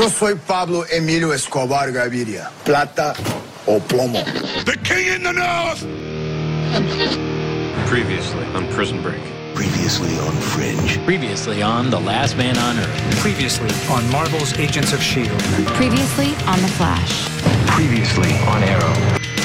Yo soy Pablo Emilio Escobar Gaviria. Plata o plomo. The king in the north! Previously on Prison Break. Previously on Fringe. Previously on The Last Man on Earth. Previously on Marvel's Agents of S.H.I.E.L.D. Previously on The Flash. Previously on Arrow.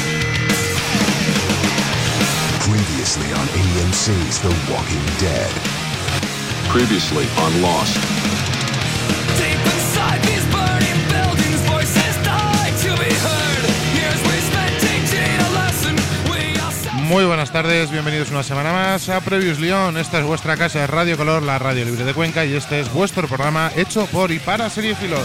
Previously on AMC's The Walking Dead. Previously on Lost. Deep inside these burning buildings, voices die to be heard. Years we spent teaching a lesson. We are... Muy buenas tardes, bienvenidos una semana más a Previously On. Esta es vuestra casa de Radio Color, la radio libre de Cuenca, y este es vuestro programa hecho por y para seriefilos.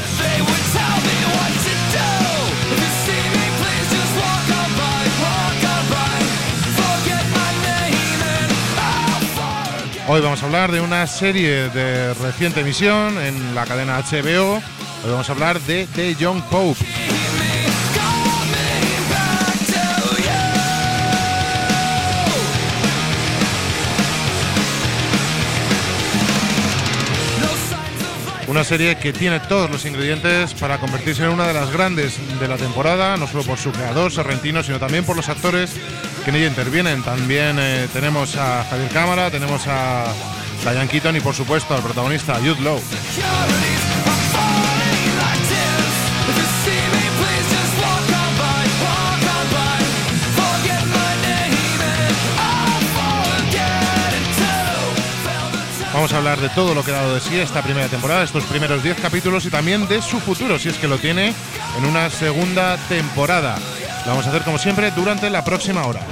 Hoy vamos a hablar de una serie de reciente emisión en la cadena HBO. Hoy vamos a hablar de The Young Pope. Una serie que tiene todos los ingredientes para convertirse en una de las grandes de la temporada, no solo por su creador, Sorrentino, sino también por los actores que en ella intervienen. También tenemos a Javier Cámara, tenemos a Diane Keaton y por supuesto al protagonista, Jude Law. Vamos a hablar de todo lo que ha dado de sí esta primera temporada, estos primeros 10 capítulos y también de su futuro, si es que lo tiene, en una segunda temporada. Lo vamos a hacer como siempre durante la próxima hora.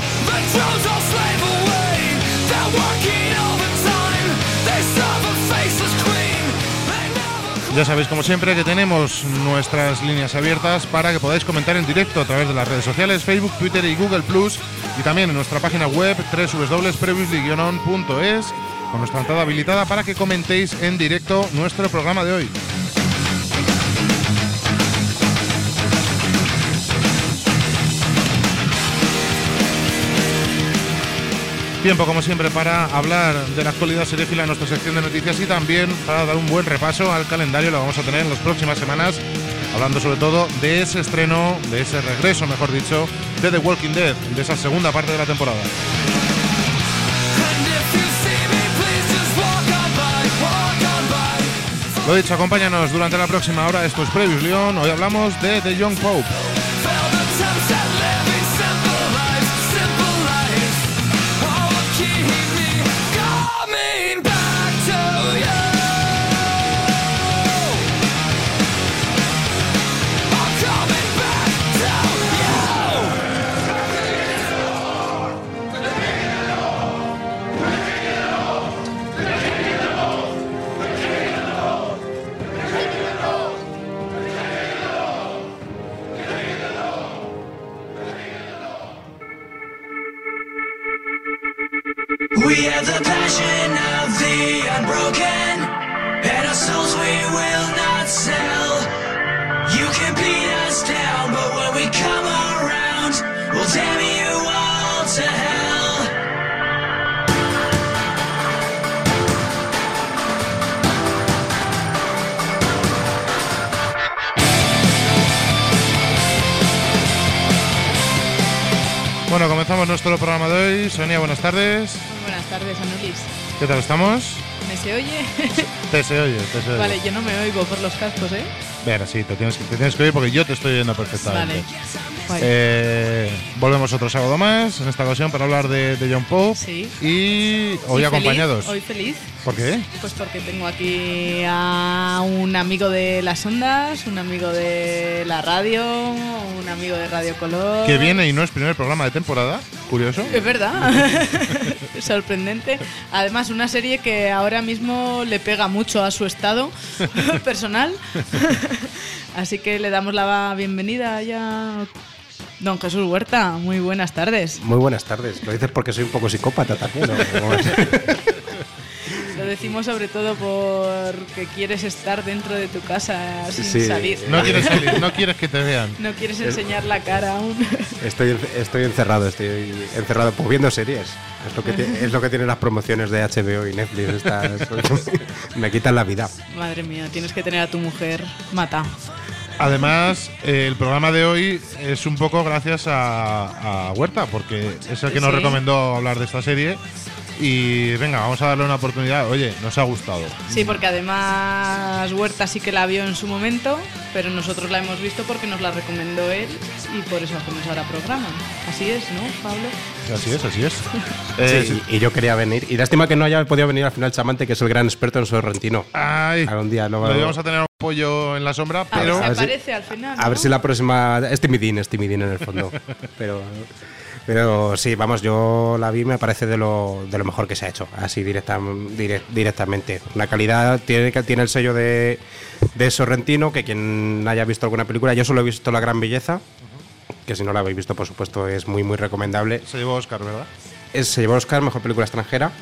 Ya sabéis, como siempre, que tenemos nuestras líneas abiertas para que podáis comentar en directo a través de las redes sociales, Facebook, Twitter y Google+, y también en nuestra página web www.previously-on.es, con nuestra entrada habilitada para que comentéis en directo nuestro programa de hoy. Tiempo, como siempre, para hablar de la actualidad seriéfila en nuestra sección de noticias y también para dar un buen repaso al calendario. Lo vamos a tener en las próximas semanas, hablando sobre todo de ese estreno, de ese regreso, mejor dicho, de The Walking Dead, de esa segunda parte de la temporada. Lo dicho, acompáñanos durante la próxima hora. Esto es Previously On. Hoy hablamos de The Young Pope. We have the passion of the unbroken, and our souls we will not sell. You can beat us down, but when we come around, we'll damn you all to hell. Bueno, comenzamos nuestro programa de hoy. Sonia, buenas tardes. Buenas tardes, Anulis. ¿Qué tal estamos? ¿Me se oye? Te se oye. Vale, yo no me oigo por los cascos, ¿eh? Bueno, sí, te tienes que oír porque yo te estoy oyendo perfectamente. Vale. Volvemos otro sábado más, en esta ocasión para hablar de Young Pope. Sí. Y hoy acompañados. Hoy feliz. ¿Por qué? Pues porque tengo aquí a un amigo de las ondas, un amigo de la radio, un amigo de Radio Color. Que viene y no es primer programa de temporada. Curioso. Es verdad. Sorprendente. Además, una serie que ahora mismo le pega mucho a su estado personal. Así que le damos la bienvenida ya. Don Jesús Huerta, muy buenas tardes. Muy buenas tardes. Lo dices porque soy un poco psicópata también, ¿no? Lo decimos sobre todo porque quieres estar dentro de tu casa sin salir. No quieres salir, no quieres que te vean. No quieres enseñar la cara aún. Estoy encerrado pues viendo series. Es lo que tienen las promociones de HBO y Netflix. Me quitan la vida. Madre mía, tienes que tener a tu mujer mata. Además, el programa de hoy es un poco gracias a Huerta, porque es el que nos recomendó hablar de esta serie. Y venga, vamos a darle una oportunidad. Oye, nos ha gustado. Sí, porque además Huerta sí que la vio en su momento, pero nosotros la hemos visto porque nos la recomendó él y por eso hacemos ahora programa. Así es, ¿no, Pablo? Así es. Sí, y yo quería venir. Y lástima que no haya podido venir al final Chamante, que es el gran experto en sorrentino. Ay, algún día lo íbamos a tener un pollo en la sombra, pero… A ver si aparece al final, ¿no? A ver si la próxima… Es timidín en el fondo. Pero sí, vamos, yo la vi, me parece de lo mejor que se ha hecho, así directamente. La calidad tiene el sello de Sorrentino, que quien haya visto alguna película, yo solo he visto La Gran Belleza, que si no la habéis visto, por supuesto, es muy, muy recomendable. Se llevó Oscar, ¿verdad? Se llevó Oscar, mejor película extranjera.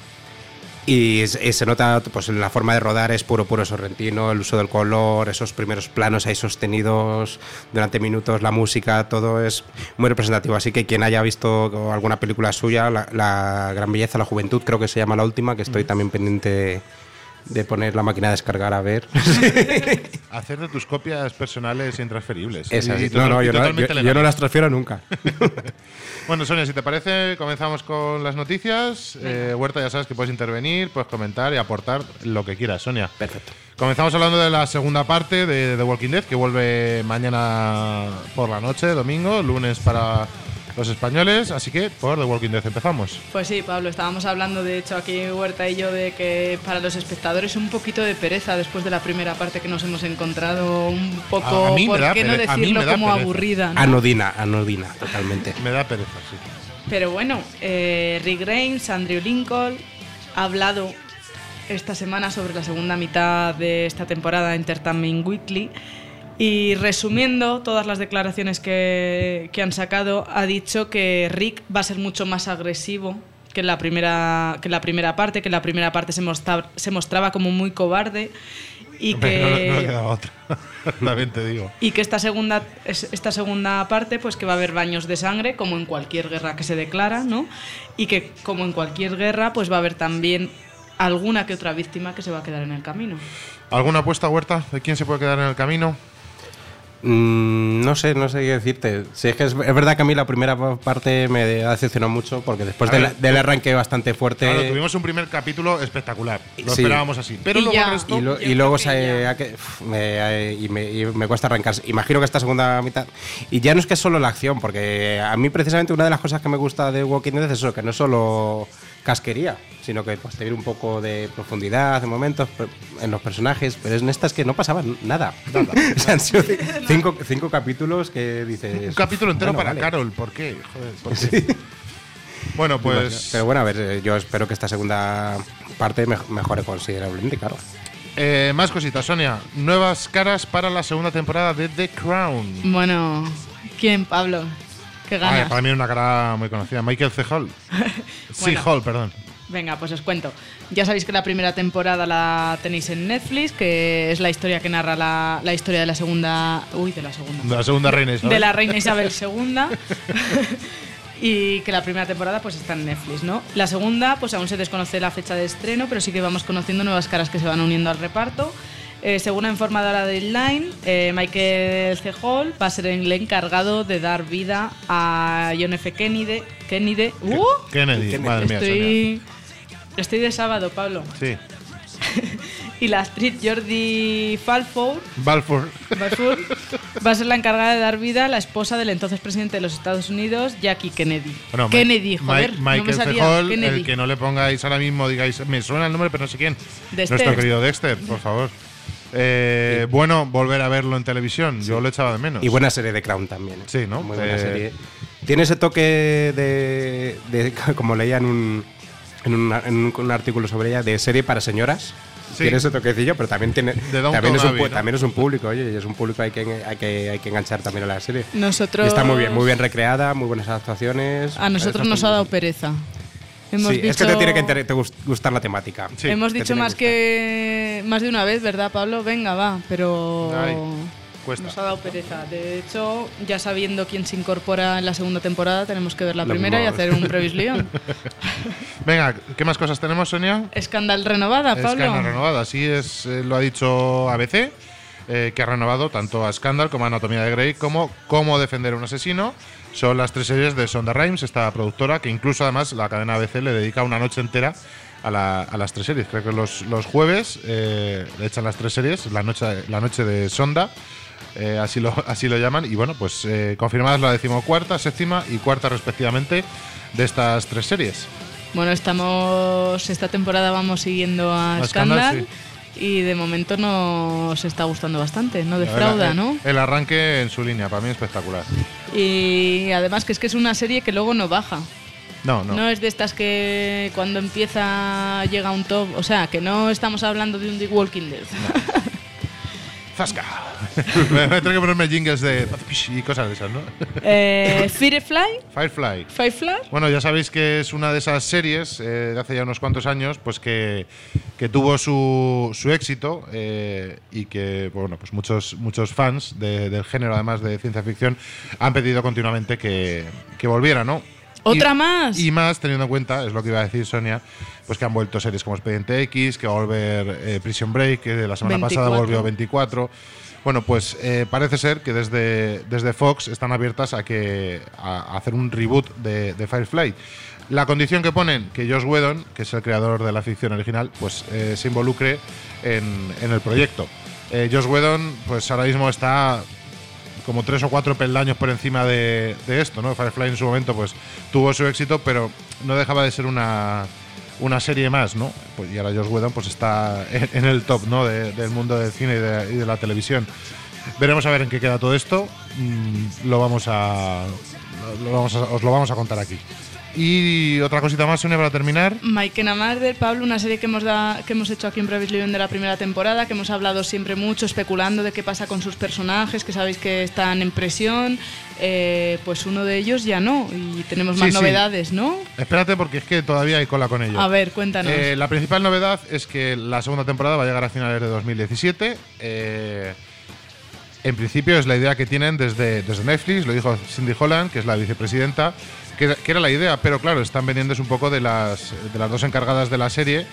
Y se nota, pues la forma de rodar es puro Sorrentino, el uso del color, esos primeros planos ahí sostenidos durante minutos, la música, todo es muy representativo. Así que quien haya visto alguna película suya, la Gran Belleza, La Juventud, creo que se llama la última, que estoy también pendiente de poner la máquina a descargar a ver. Hacer de tus copias personales intransferibles. Yo no las transfiero nunca. Bueno, Sonia, si te parece, comenzamos con las noticias. Huerta, ya sabes que puedes intervenir, puedes comentar y aportar lo que quieras, Sonia. Perfecto. Comenzamos hablando de la segunda parte de The Walking Dead, que vuelve mañana por la noche, domingo, lunes para los españoles, así que por The Walking Dead empezamos. Pues sí, Pablo, estábamos hablando de hecho aquí Huerta y yo de que para los espectadores un poquito de pereza después de la primera parte que nos hemos encontrado un poco, ¿por qué no decirlo como pereza. Aburrida? ¿No? Anodina, totalmente. Me da pereza, sí. Pero bueno, Rick Grimes, Andrew Lincoln ha hablado esta semana sobre la segunda mitad de esta temporada de Entertainment Weekly. Y resumiendo todas las declaraciones que han sacado, ha dicho que Rick va a ser mucho más agresivo que en la primera parte, que en la primera parte se mostraba como muy cobarde y que no le quedaba otra. También te digo. Y que esta segunda parte, pues que va a haber baños de sangre, como en cualquier guerra que se declara, ¿no? Y que como en cualquier guerra, pues va a haber también alguna que otra víctima que se va a quedar en el camino. ¿Alguna apuesta, Huerta, de quién se puede quedar en el camino? No sé qué decirte. Sí, es verdad que a mí la primera parte me ha decepcionado mucho porque después del arranque bastante fuerte… Claro, tuvimos un primer capítulo espectacular. Lo esperábamos así. Pero luego el resto… Y luego me cuesta arrancar. Imagino que esta segunda mitad… Y ya no es que es solo la acción, porque a mí precisamente una de las cosas que me gusta de Walking Dead es eso, que no es solo casquería, sino que pues tener un poco de profundidad en momentos en los personajes, pero en estas que no pasaba nada. O sea, han sido 5 capítulos que dices… Un capítulo entero para vale. Carol, ¿por qué? Joder, ¿por qué? Sí. Bueno, pues… Pero bueno, a ver, yo espero que esta segunda parte mejore considerablemente, claro. Más cositas, Sonia. Nuevas caras para la segunda temporada de The Crown. Bueno, ¿quién, Pablo? ¿Qué ganas? Para mí es una cara muy conocida. Michael C. Hall. Bueno, Hall, perdón. Venga, pues os cuento. Ya sabéis que la primera temporada la tenéis en Netflix, que es la historia que narra la historia de la segunda… de la segunda reina Isabel. De la reina Isabel II. Y que la primera temporada pues está en Netflix, ¿no? La segunda, pues aún se desconoce la fecha de estreno, pero sí que vamos conociendo nuevas caras que se van uniendo al reparto. Según ha informado la Deadline, Michael C. Hall va a ser el encargado de dar vida a John F. Kennedy. Kennedy, madre mía, Sonia. Estoy de sábado, Pablo. Sí. Y la actriz Jordi Balfour va a ser la encargada de dar vida a la esposa del entonces presidente de los Estados Unidos, Jackie Kennedy. Bueno, Kennedy, joder, Michael no me C. Hall, Kennedy. El que no le pongáis ahora mismo, digáis, me suena el nombre, pero no sé quién. Dexter. Nuestro querido Dexter, por favor. Bueno, volver a verlo en televisión, yo lo echaba de menos. Y buena serie de Crown también. Sí, ¿no? Muy buena serie. Tiene ese toque de como leía en un artículo sobre ella, de serie para señoras. Sí. Tiene ese toquecillo, pero también también es un público, oye, y es un público hay que enganchar también a la serie. Nosotros… Y está muy bien recreada, muy buenas actuaciones. A nosotros nos ha dado pereza. Hemos Sí, dicho, es que te tiene que gustar la temática. Sí, hemos te dicho tiene más de una vez, ¿verdad, Pablo? Venga, va, pero Ay, cuesta. nos ha dado pereza. De hecho, ya sabiendo quién se incorpora en la segunda temporada, tenemos que ver la Lo primera y mismo. hacer un Previslión. Venga, ¿qué más cosas tenemos, Sonia? Escandal renovada, Pablo. Scandal renovada, así es, lo ha dicho ABC, que ha renovado tanto a Scandal como a Anatomía de Grey como Cómo defender a un asesino. Son las 3 series de Shonda Rhimes, esta productora, que incluso además la cadena ABC le dedica una noche entera a las 3 series. Creo que los jueves le echan las 3 series, la noche de Shonda, así lo llaman. Y bueno, pues confirmadas la 14ª, 7ª y 4ª respectivamente de estas 3 series. Bueno, esta temporada vamos siguiendo a Scandal, sí. Y de momento nos está gustando bastante, no defrauda, ¿no? El arranque en su línea, para mí espectacular. Y además que es una serie que luego no baja. No. No es de estas que cuando empieza llega a un top, o sea, que no estamos hablando de un The Walking Dead. ¡Zasca! Me tengo que ponerme jingles de y cosas de esas, ¿no? Firefly. Bueno, ya sabéis que es una de esas series de hace ya unos cuantos años, pues que tuvo su éxito y que, bueno, pues muchos fans del género, además de ciencia ficción, han pedido continuamente que volviera, ¿no? ¿Otra más? Y más, teniendo en cuenta, es lo que iba a decir Sonia, pues que han vuelto series como Expediente X, que va a volver Prison Break, que la semana 24. pasada volvió 24. Bueno, pues parece ser que desde Fox están abiertas a hacer un reboot de Firefly. La condición que ponen, que Joss Whedon, que es el creador de la ficción original, pues se involucre en el proyecto. Joss Whedon, pues ahora mismo está como 3 o 4 peldaños por encima de esto, ¿no? Firefly en su momento pues tuvo su éxito, pero no dejaba de ser una serie más, ¿no? Pues, y ahora Joss Whedon pues está en el top, ¿no? del mundo del cine y de la televisión. Veremos a ver en qué queda todo esto. Os lo vamos a contar aquí. Y otra cosita más, Sonia, para terminar. Mike and Murder, Pablo, una serie que hemos hecho aquí en Previslion de la primera temporada, que hemos hablado siempre mucho, especulando de qué pasa con sus personajes, que sabéis que están en presión. Pues uno de ellos ya no, y tenemos más novedades, ¿no? Espérate, porque es que todavía hay cola con ello. A ver, cuéntanos. La principal novedad es que la segunda temporada va a llegar a finales de 2017. En principio es la idea que tienen desde Netflix, lo dijo Cindy Holland, que es la vicepresidenta, que era la idea, pero claro, están vendiéndose un poco de las dos encargadas de la serie,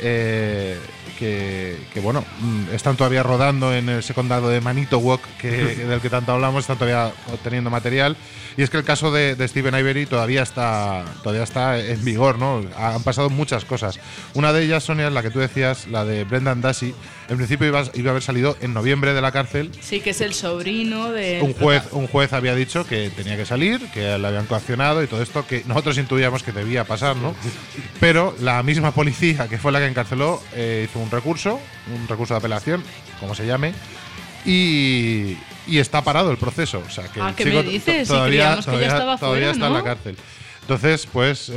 que bueno, están todavía rodando en ese condado de Manitowoc, del que tanto hablamos, están todavía obteniendo material. Y es que el caso de Steven Avery todavía está en vigor, ¿no? Han pasado muchas cosas. Una de ellas, Sonia, es la que tú decías, la de Brendan Dassey. En principio iba a haber salido en noviembre de la cárcel. Sí, que es el sobrino de... Un juez había dicho que tenía que salir, que le habían coaccionado y todo esto, que nosotros intuíamos que debía pasar, ¿no? Pero la misma policía, que fue la que encarceló, hizo un recurso de apelación, como se llame, y está parado el proceso. O sea, que el ¿qué chico me dices? todavía Todavía está ¿no? en la cárcel. Entonces, pues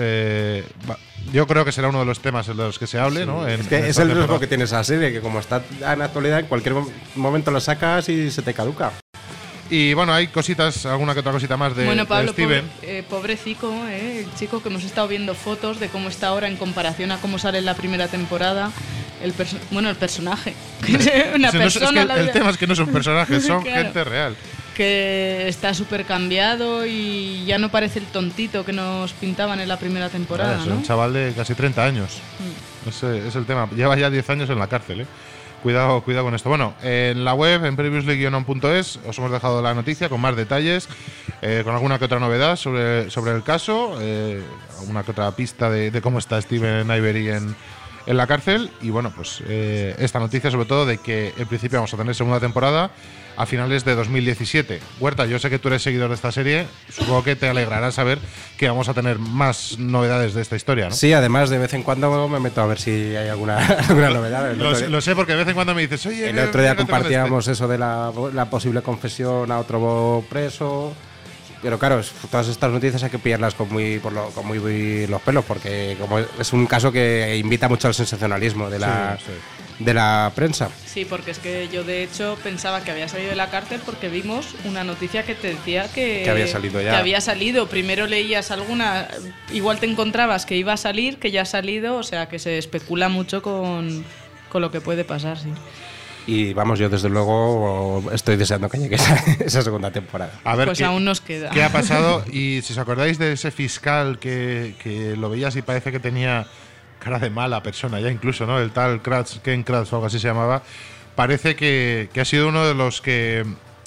yo creo que será uno de los temas de los que se hable, ¿no? Es que es el riesgo que tiene esa serie, que como está en actualidad, en cualquier momento lo sacas y se te caduca. Y bueno, hay cositas, alguna que otra cosita más de, bueno, Pablo, de Steven. Pobrecico, el chico, que hemos estado viendo fotos de cómo está ahora en comparación a cómo sale en la primera temporada. El personaje. Una persona. El tema es que no son personajes, son claro. gente real. Que está súper cambiado y ya no parece el tontito que nos pintaban en la primera temporada, Es ¿no? un chaval de casi 30 años. Ese es el tema. Lleva ya 10 años en la cárcel, ¿eh? Cuidado con esto. Bueno, en la web, en previously-on.es, os hemos dejado la noticia con más detalles, con alguna que otra novedad sobre el caso, alguna que otra pista de cómo está Steven Avery en la cárcel. Y bueno, pues esta noticia sobre todo de que en principio vamos a tener segunda temporada a finales de 2017. Huerta, yo sé que tú eres seguidor de esta serie, supongo que te alegrará saber que vamos a tener más novedades de esta historia, ¿no? Sí, además de vez en cuando me meto a ver si hay alguna novedad. Lo sé, porque de vez en cuando me dices, oye... El otro día compartíamos eso de la posible confesión a otro preso. Pero claro, todas estas noticias hay que pillarlas con muy los pelos, porque como es un caso que invita mucho al sensacionalismo de la prensa. Sí, porque es que yo de hecho pensaba que había salido de la cárcel porque vimos una noticia que te decía que había salido ya. Que había salido. Primero leías alguna, igual te encontrabas que iba a salir, que ya ha salido, o sea que se especula mucho con lo que puede pasar, sí. Y vamos, yo desde luego estoy deseando que llegue esa segunda temporada. A ver, pues aún nos queda. ¿Qué ha pasado? Y si os acordáis de ese fiscal que lo veías y parece que tenía cara de mala persona ya incluso, ¿no? El tal Ken Kratz o algo así se llamaba. Parece que ha sido uno de los que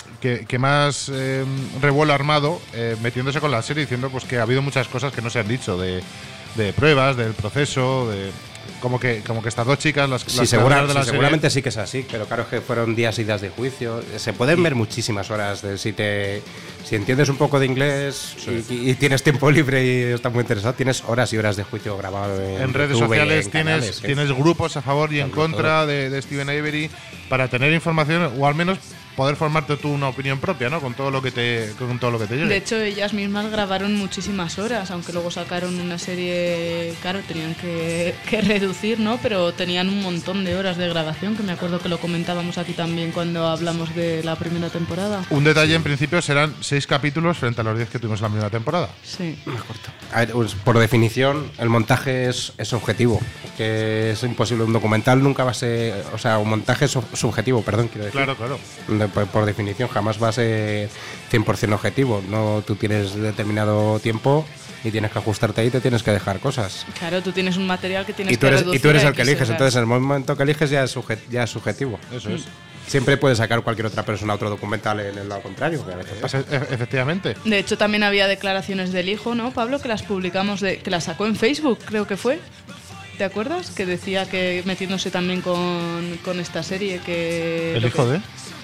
más revuelo ha armado metiéndose con la serie, diciendo pues que ha habido muchas cosas que no se han dicho de pruebas, del proceso, de como que estas dos chicas las seguramente sí que es así, pero claro, es que fueron días y días de juicio. Se pueden ver muchísimas horas si entiendes un poco de inglés y tienes tiempo libre y estás muy interesado, tienes horas y horas de juicio grabado en redes YouTube, sociales, canales, tienes grupos a favor y en contra de Steven Avery para tener información o al menos poder formarte tú una opinión propia, ¿no? Con todo lo que te llegue. De hecho, ellas mismas grabaron muchísimas horas, aunque luego sacaron una serie, claro, tenían que reducir, ¿no? Pero tenían un montón de horas de grabación, que me acuerdo que lo comentábamos aquí también cuando hablamos de la primera temporada. Un detalle, en principio, serán 6 capítulos frente a los 10 que tuvimos en la primera temporada. Sí. Más corto. A ver, pues, por definición, el montaje es subjetivo, que es imposible. Un documental nunca va a ser... O sea, un montaje es subjetivo, perdón, quiero decir. Claro. Por definición, jamás va a ser 100% objetivo. No, tú tienes determinado tiempo y tienes que ajustarte ahí y te tienes que dejar cosas. Claro, tú tienes un material que tienes que reducir. Y tú eres el que eliges, claro. entonces en el momento que eliges ya es subjetivo. Eso es. Siempre puede sacar cualquier otra persona otro documental en el lado contrario, que a veces pasa. Efectivamente. De hecho, también había declaraciones del hijo, ¿no, Pablo? Que las publicamos, que las sacó en Facebook, creo que fue. ¿Te acuerdas? Que decía que metiéndose también con esta serie que... ¿El hijo de...?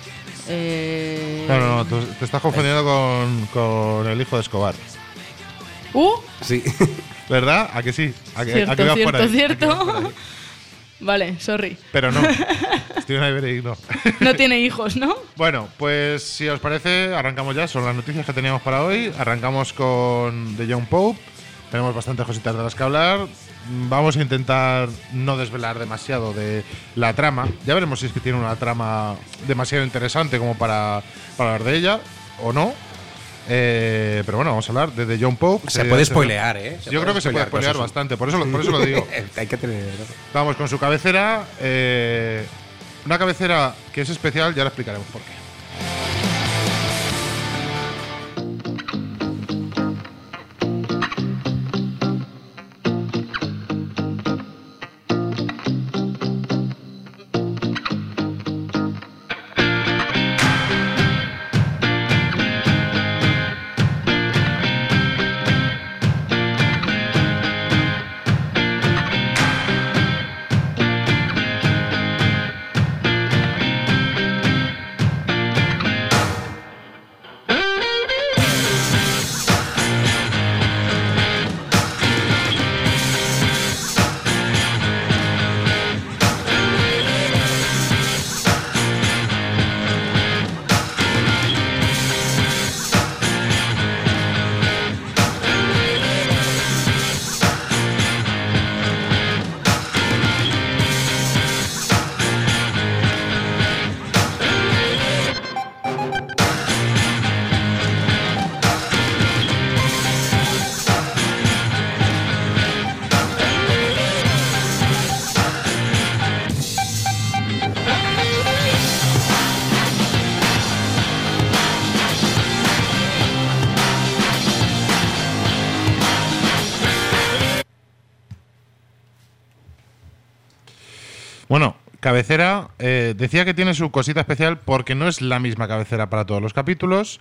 No, te estás confundiendo con el hijo de Escobar. Sí. ¿Verdad? ¿A que sí? ¿A que cierto, vas por ahí? Cierto. Vale, sorry. Pero no, Steven Avery no. No tiene hijos, ¿no? Bueno, pues si os parece, arrancamos ya. Son las noticias que teníamos para hoy. Arrancamos con The Young Pope. Tenemos bastantes cositas de las que hablar. Vamos a intentar no desvelar demasiado de la trama. Ya veremos si es que tiene una trama demasiado interesante como para hablar de ella o no. Pero bueno, vamos a hablar de The Young Pope. Se puede spoilear, ¿eh? Yo creo que se puede spoilear bastante, por eso lo digo. Hay que tener... Vamos con su cabecera. Una cabecera que es especial, ya la explicaremos por qué. Bueno, cabecera, decía que tiene su cosita especial porque no es la misma cabecera para todos los capítulos.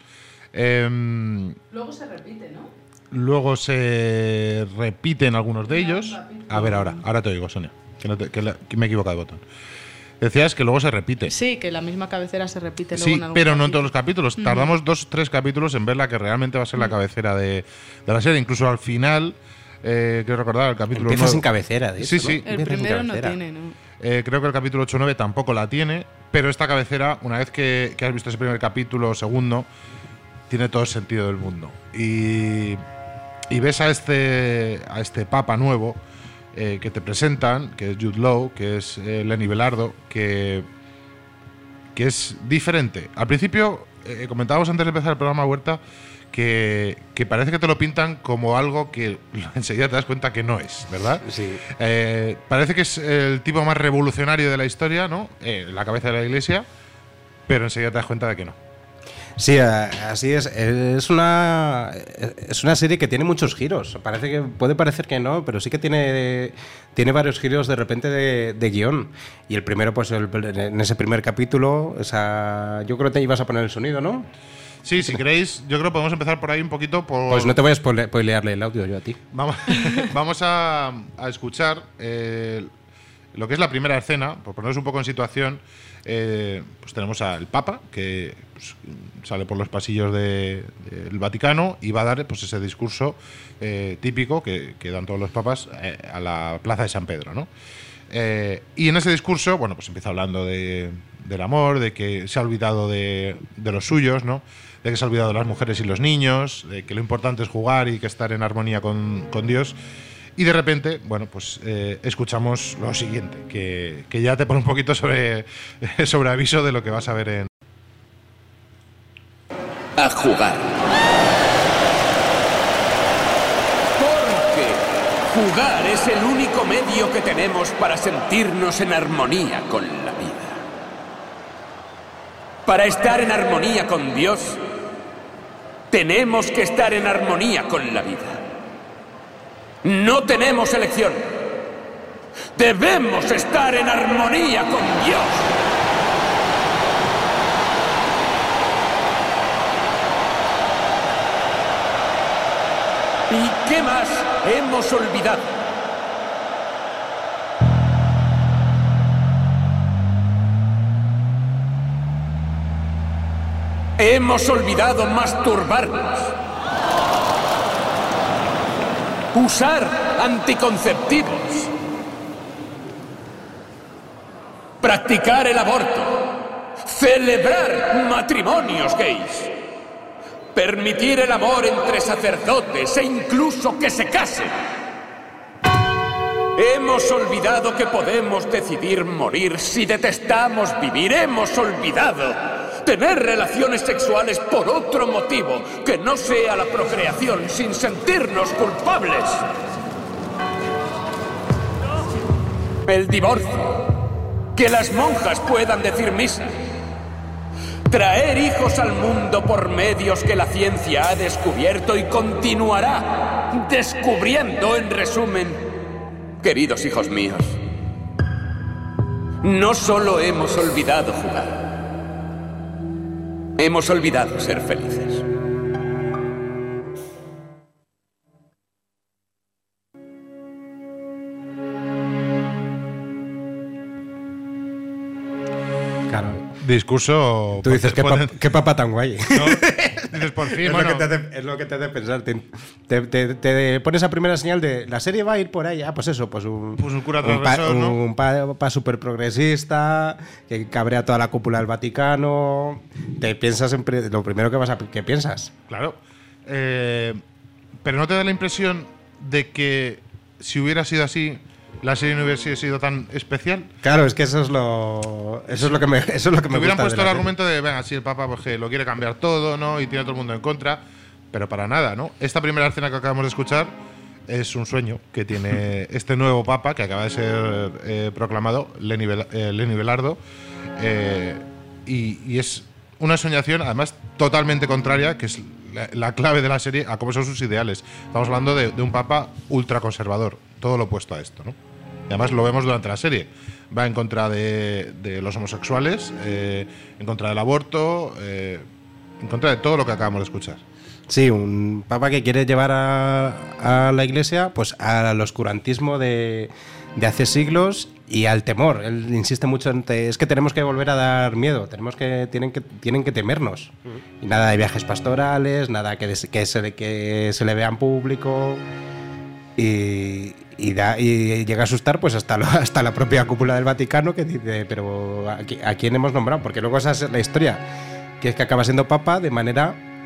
Luego se repite, ¿no? Luego se repiten algunos de ellos. A ver, ahora te oigo, Sonia, que me he equivocado de botón. Decías que luego se repite. Sí, que la misma cabecera se repite luego sí, en algún pero no en capítulo. todos los capítulos. Tardamos 2-3 capítulos en ver la que realmente va a ser la cabecera de la serie. Incluso al final, quiero recordar el capítulo... Empieza sin cabecera, de hecho, sí. El primero no tiene, ¿no? Creo que el capítulo 8-9 tampoco la tiene, pero esta cabecera, una vez que has visto ese primer capítulo o segundo, tiene todo el sentido del mundo. Y ves a este papa nuevo que te presentan, que es Jude Law, que es Lenny Belardo, que es diferente. Al principio, comentábamos antes de empezar el programa, Huerta, que parece que te lo pintan como algo que enseguida te das cuenta que no es, ¿verdad? Sí. Parece que es el tipo más revolucionario de la historia, ¿no? La cabeza de la Iglesia, pero enseguida te das cuenta de que no. Sí, así es. Es una serie que tiene muchos giros. Puede parecer que no, pero sí que tiene varios giros de repente de guión. Y el primero, pues en ese primer capítulo, yo creo que te ibas a poner el sonido, ¿no? Sí, si queréis, yo creo que podemos empezar por ahí un poquito. Pues no te voy a spoilearle el audio yo a ti. Vamos a escuchar lo que es la primera escena, por ponernos un poco en situación. Pues tenemos al Papa que pues, sale por los pasillos del Vaticano y va a dar pues ese discurso típico que dan todos los papas a la plaza de San Pedro, ¿no? Y en ese discurso, bueno, pues empieza hablando del amor, de que se ha olvidado de los suyos, ¿no? De que se ha olvidado de las mujeres y los niños, de que lo importante es jugar y que estar en armonía con Dios. Y de repente, bueno, pues escuchamos lo siguiente, que ya te pone un poquito sobre aviso de lo que vas a ver en... A jugar. Porque jugar es el único medio que tenemos para sentirnos en armonía con la vida. Para estar en armonía con Dios, tenemos que estar en armonía con la vida. No tenemos elección. Debemos estar en armonía con Dios. ¿Y qué más hemos olvidado? Hemos olvidado masturbarnos. Usar anticonceptivos. Practicar el aborto. Celebrar matrimonios gays. Permitir el amor entre sacerdotes e incluso que se casen. Hemos olvidado que podemos decidir morir si detestamos vivir. Hemos olvidado tener relaciones sexuales por otro motivo que no sea la procreación sin sentirnos culpables. El divorcio. Que las monjas puedan decir misa. Traer hijos al mundo por medios que la ciencia ha descubierto y continuará descubriendo, en resumen. Queridos hijos míos, no solo hemos olvidado jugar. Hemos olvidado ser felices. Claro. Discurso... Tú dices, qué papá tan guay. ¿No? Dices, por fin, es lo que te hace pensar. Te pones a primera señal de la serie va a ir por ahí. Pues eso, pues un cura transgresor, ¿no? Un papa súper progresista que cabrea toda la cúpula del Vaticano. Te piensas lo primero que piensas. Claro. Pero ¿no te da la impresión de que si hubiera sido así, la serie no hubiese sido tan especial? Claro, es que eso es lo que me gusta. Hubieran puesto el argumento de, venga, si el Papa pues, que lo quiere cambiar todo, ¿no? Y tiene a todo el mundo en contra, pero para nada, ¿no? Esta primera escena que acabamos de escuchar es un sueño que tiene este nuevo Papa que acaba de ser proclamado, Lenny Belardo, y es una soñación, además, totalmente contraria, que es la clave de la serie, a cómo son sus ideales. Estamos hablando de un Papa ultraconservador, todo lo opuesto a esto, ¿no? Y además lo vemos durante la serie. Va en contra de los homosexuales, en contra del aborto, en contra de todo lo que acabamos de escuchar. Sí, un Papa que quiere llevar a la Iglesia pues al oscurantismo de hace siglos y al temor. Él insiste mucho en es que tenemos que volver a dar miedo, tienen que temernos. Y nada de viajes pastorales, nada que se le vea en público. Y llega a asustar pues hasta la propia cúpula del Vaticano, que dice, pero ¿a quién hemos nombrado? Porque luego esa es la historia, que es que acaba siendo Papa de manera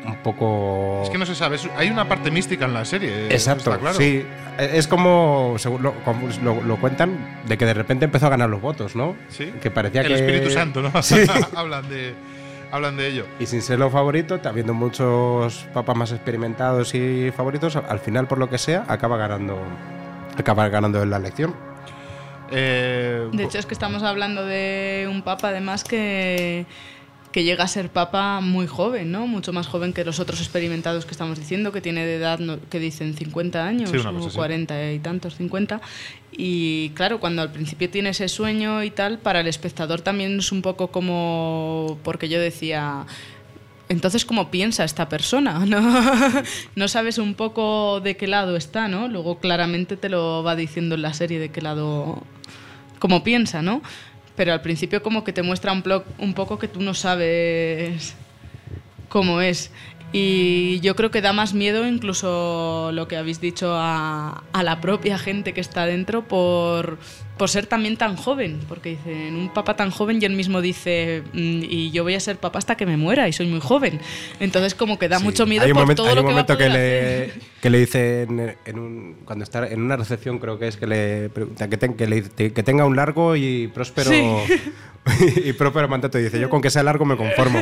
un poco... Es que no se sabe, hay una parte mística en la serie. Exacto, está claro. sí. Es como lo cuentan, de que de repente empezó a ganar los votos, ¿no? Sí. Que parecía el que... Espíritu Santo, ¿no? Sí. hablan de ello. Y sin ser lo favorito, habiendo muchos papas más experimentados y favoritos, al final, por lo que sea, acaba ganando en la elección. De hecho, es que estamos hablando de un papa, además, que llega a ser papa muy joven, ¿no? Mucho más joven que los otros experimentados que estamos diciendo, que tiene de edad, que dicen 50 años, sí, o 40 y tantos, 50. Y claro, cuando al principio tiene ese sueño y tal, para el espectador también es un poco como... Porque yo decía... Entonces, ¿cómo piensa esta persona? No sabes un poco de qué lado está, ¿no? Luego claramente te lo va diciendo en la serie de qué lado... Cómo piensa, ¿no? Pero al principio como que te muestra un poco que tú no sabes cómo es. Y yo creo que da más miedo incluso lo que habéis dicho a la propia gente que está dentro por ser también tan joven. Porque dicen, un papa tan joven, y él mismo dice, y yo voy a ser papa hasta que me muera y soy muy joven. Entonces como que da mucho miedo por todo lo que va a poder hacer. Que le dice cuando está en una recepción, creo que es que le pregunta que tenga un largo y próspero y próspero mandato, y dice, yo con que sea largo me conformo.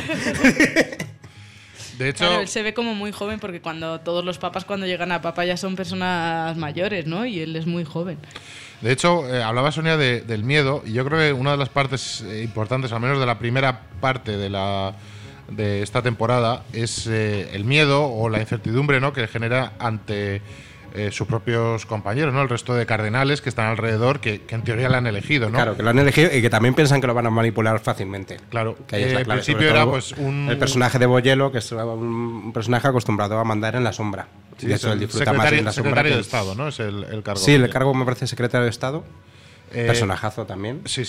De hecho, claro, él se ve como muy joven, porque cuando todos los papas cuando llegan a papa ya son personas mayores, ¿no? Y él es muy joven. De hecho, hablaba Sonia del miedo, y yo creo que una de las partes importantes, al menos de la primera parte de esta temporada, es el miedo o la incertidumbre, ¿no?, que genera ante sus propios compañeros, ¿no? El resto de cardenales que están alrededor, que en teoría le han elegido, ¿no? Claro, que lo han elegido y que también piensan que lo van a manipular fácilmente. Claro, que ahí es la clave. al principio era pues el personaje de Boyelo, que es un personaje acostumbrado a mandar en la sombra. Sí, de hecho, él disfruta más en la sombra. Secretario de Estado, ¿no? Es el cargo. Sí, el cargo me parece secretario de Estado. Personajazo también. Sí.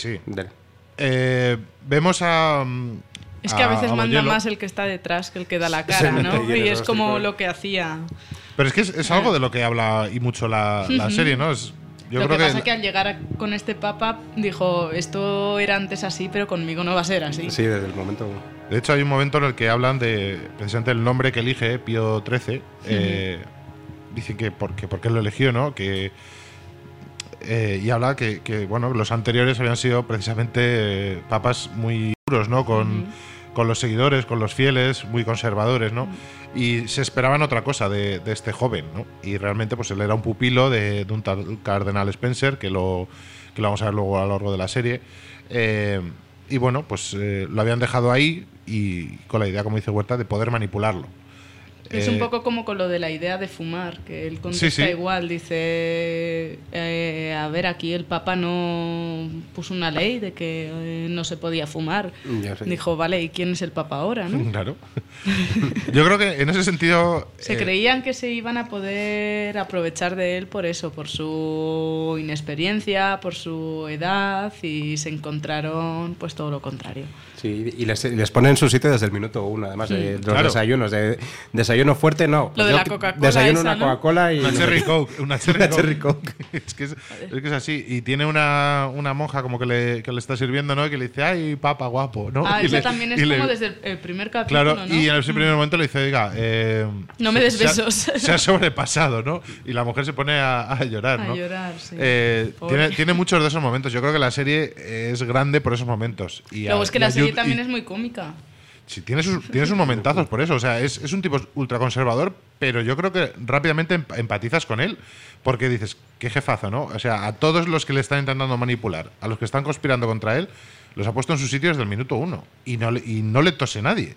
Vemos a... Es que a veces manda más el que está detrás que el que da la cara, ¿no? Y es como lo que hacía... Pero es que es algo de lo que habla y mucho la serie, ¿no? Lo que pasa es que al llegar con este papa dijo, esto era antes así, pero conmigo no va a ser así. Sí, desde el momento... De hecho, hay un momento en el que hablan de precisamente el nombre que elige, Pío XIII. Dicen que por qué lo eligió, ¿no? Y habla que bueno, los anteriores habían sido precisamente papas muy duros, ¿no? Con los seguidores, con los fieles, muy conservadores, ¿no? Y se esperaban otra cosa de este joven, ¿no? Y realmente pues él era un pupilo de un tal cardenal Spencer, que lo vamos a ver luego a lo largo de la serie. Y bueno, pues lo habían dejado ahí, y con la idea, como dice Huerta, de poder manipularlo. Es un poco como con lo de la idea de fumar, que él contesta igual, dice, a ver, aquí el Papa no puso una ley de que no se podía fumar. Dijo, vale, ¿y quién es el Papa ahora, no? Claro. Yo creo que en ese sentido... Se creían que se iban a poder aprovechar de él por eso, por su inexperiencia, por su edad, y se encontraron pues todo lo contrario. Sí, y les ponen en su sitio desde el minuto 1, además de los desayunos. Desayuno fuerte, no. Lo de la Coca-Cola. Desayuno esa, una Coca-Cola y... Una Cherry Coke. Una Cherry Coke. Es que es así. Y tiene una monja como que le está sirviendo, ¿no? Que le dice, ay, papa guapo, ¿no? Eso también es como desde el primer capítulo, claro, ¿no? y en ese primer momento le dice, oiga... no me des besos. Se ha sobrepasado, ¿no? Y la mujer se pone a llorar, ¿no? A llorar, sí. Tiene muchos de esos momentos. Yo creo que la serie es grande por esos momentos. Luego es que la serie también es muy cómica. Sí, tiene sus momentazos por eso. O sea, es un tipo ultraconservador, pero yo creo que rápidamente empatizas con él, porque dices, qué jefazo, ¿no? O sea, a todos los que le están intentando manipular, a los que están conspirando contra él, los ha puesto en su sitio desde el minuto 1. Y no le tose nadie.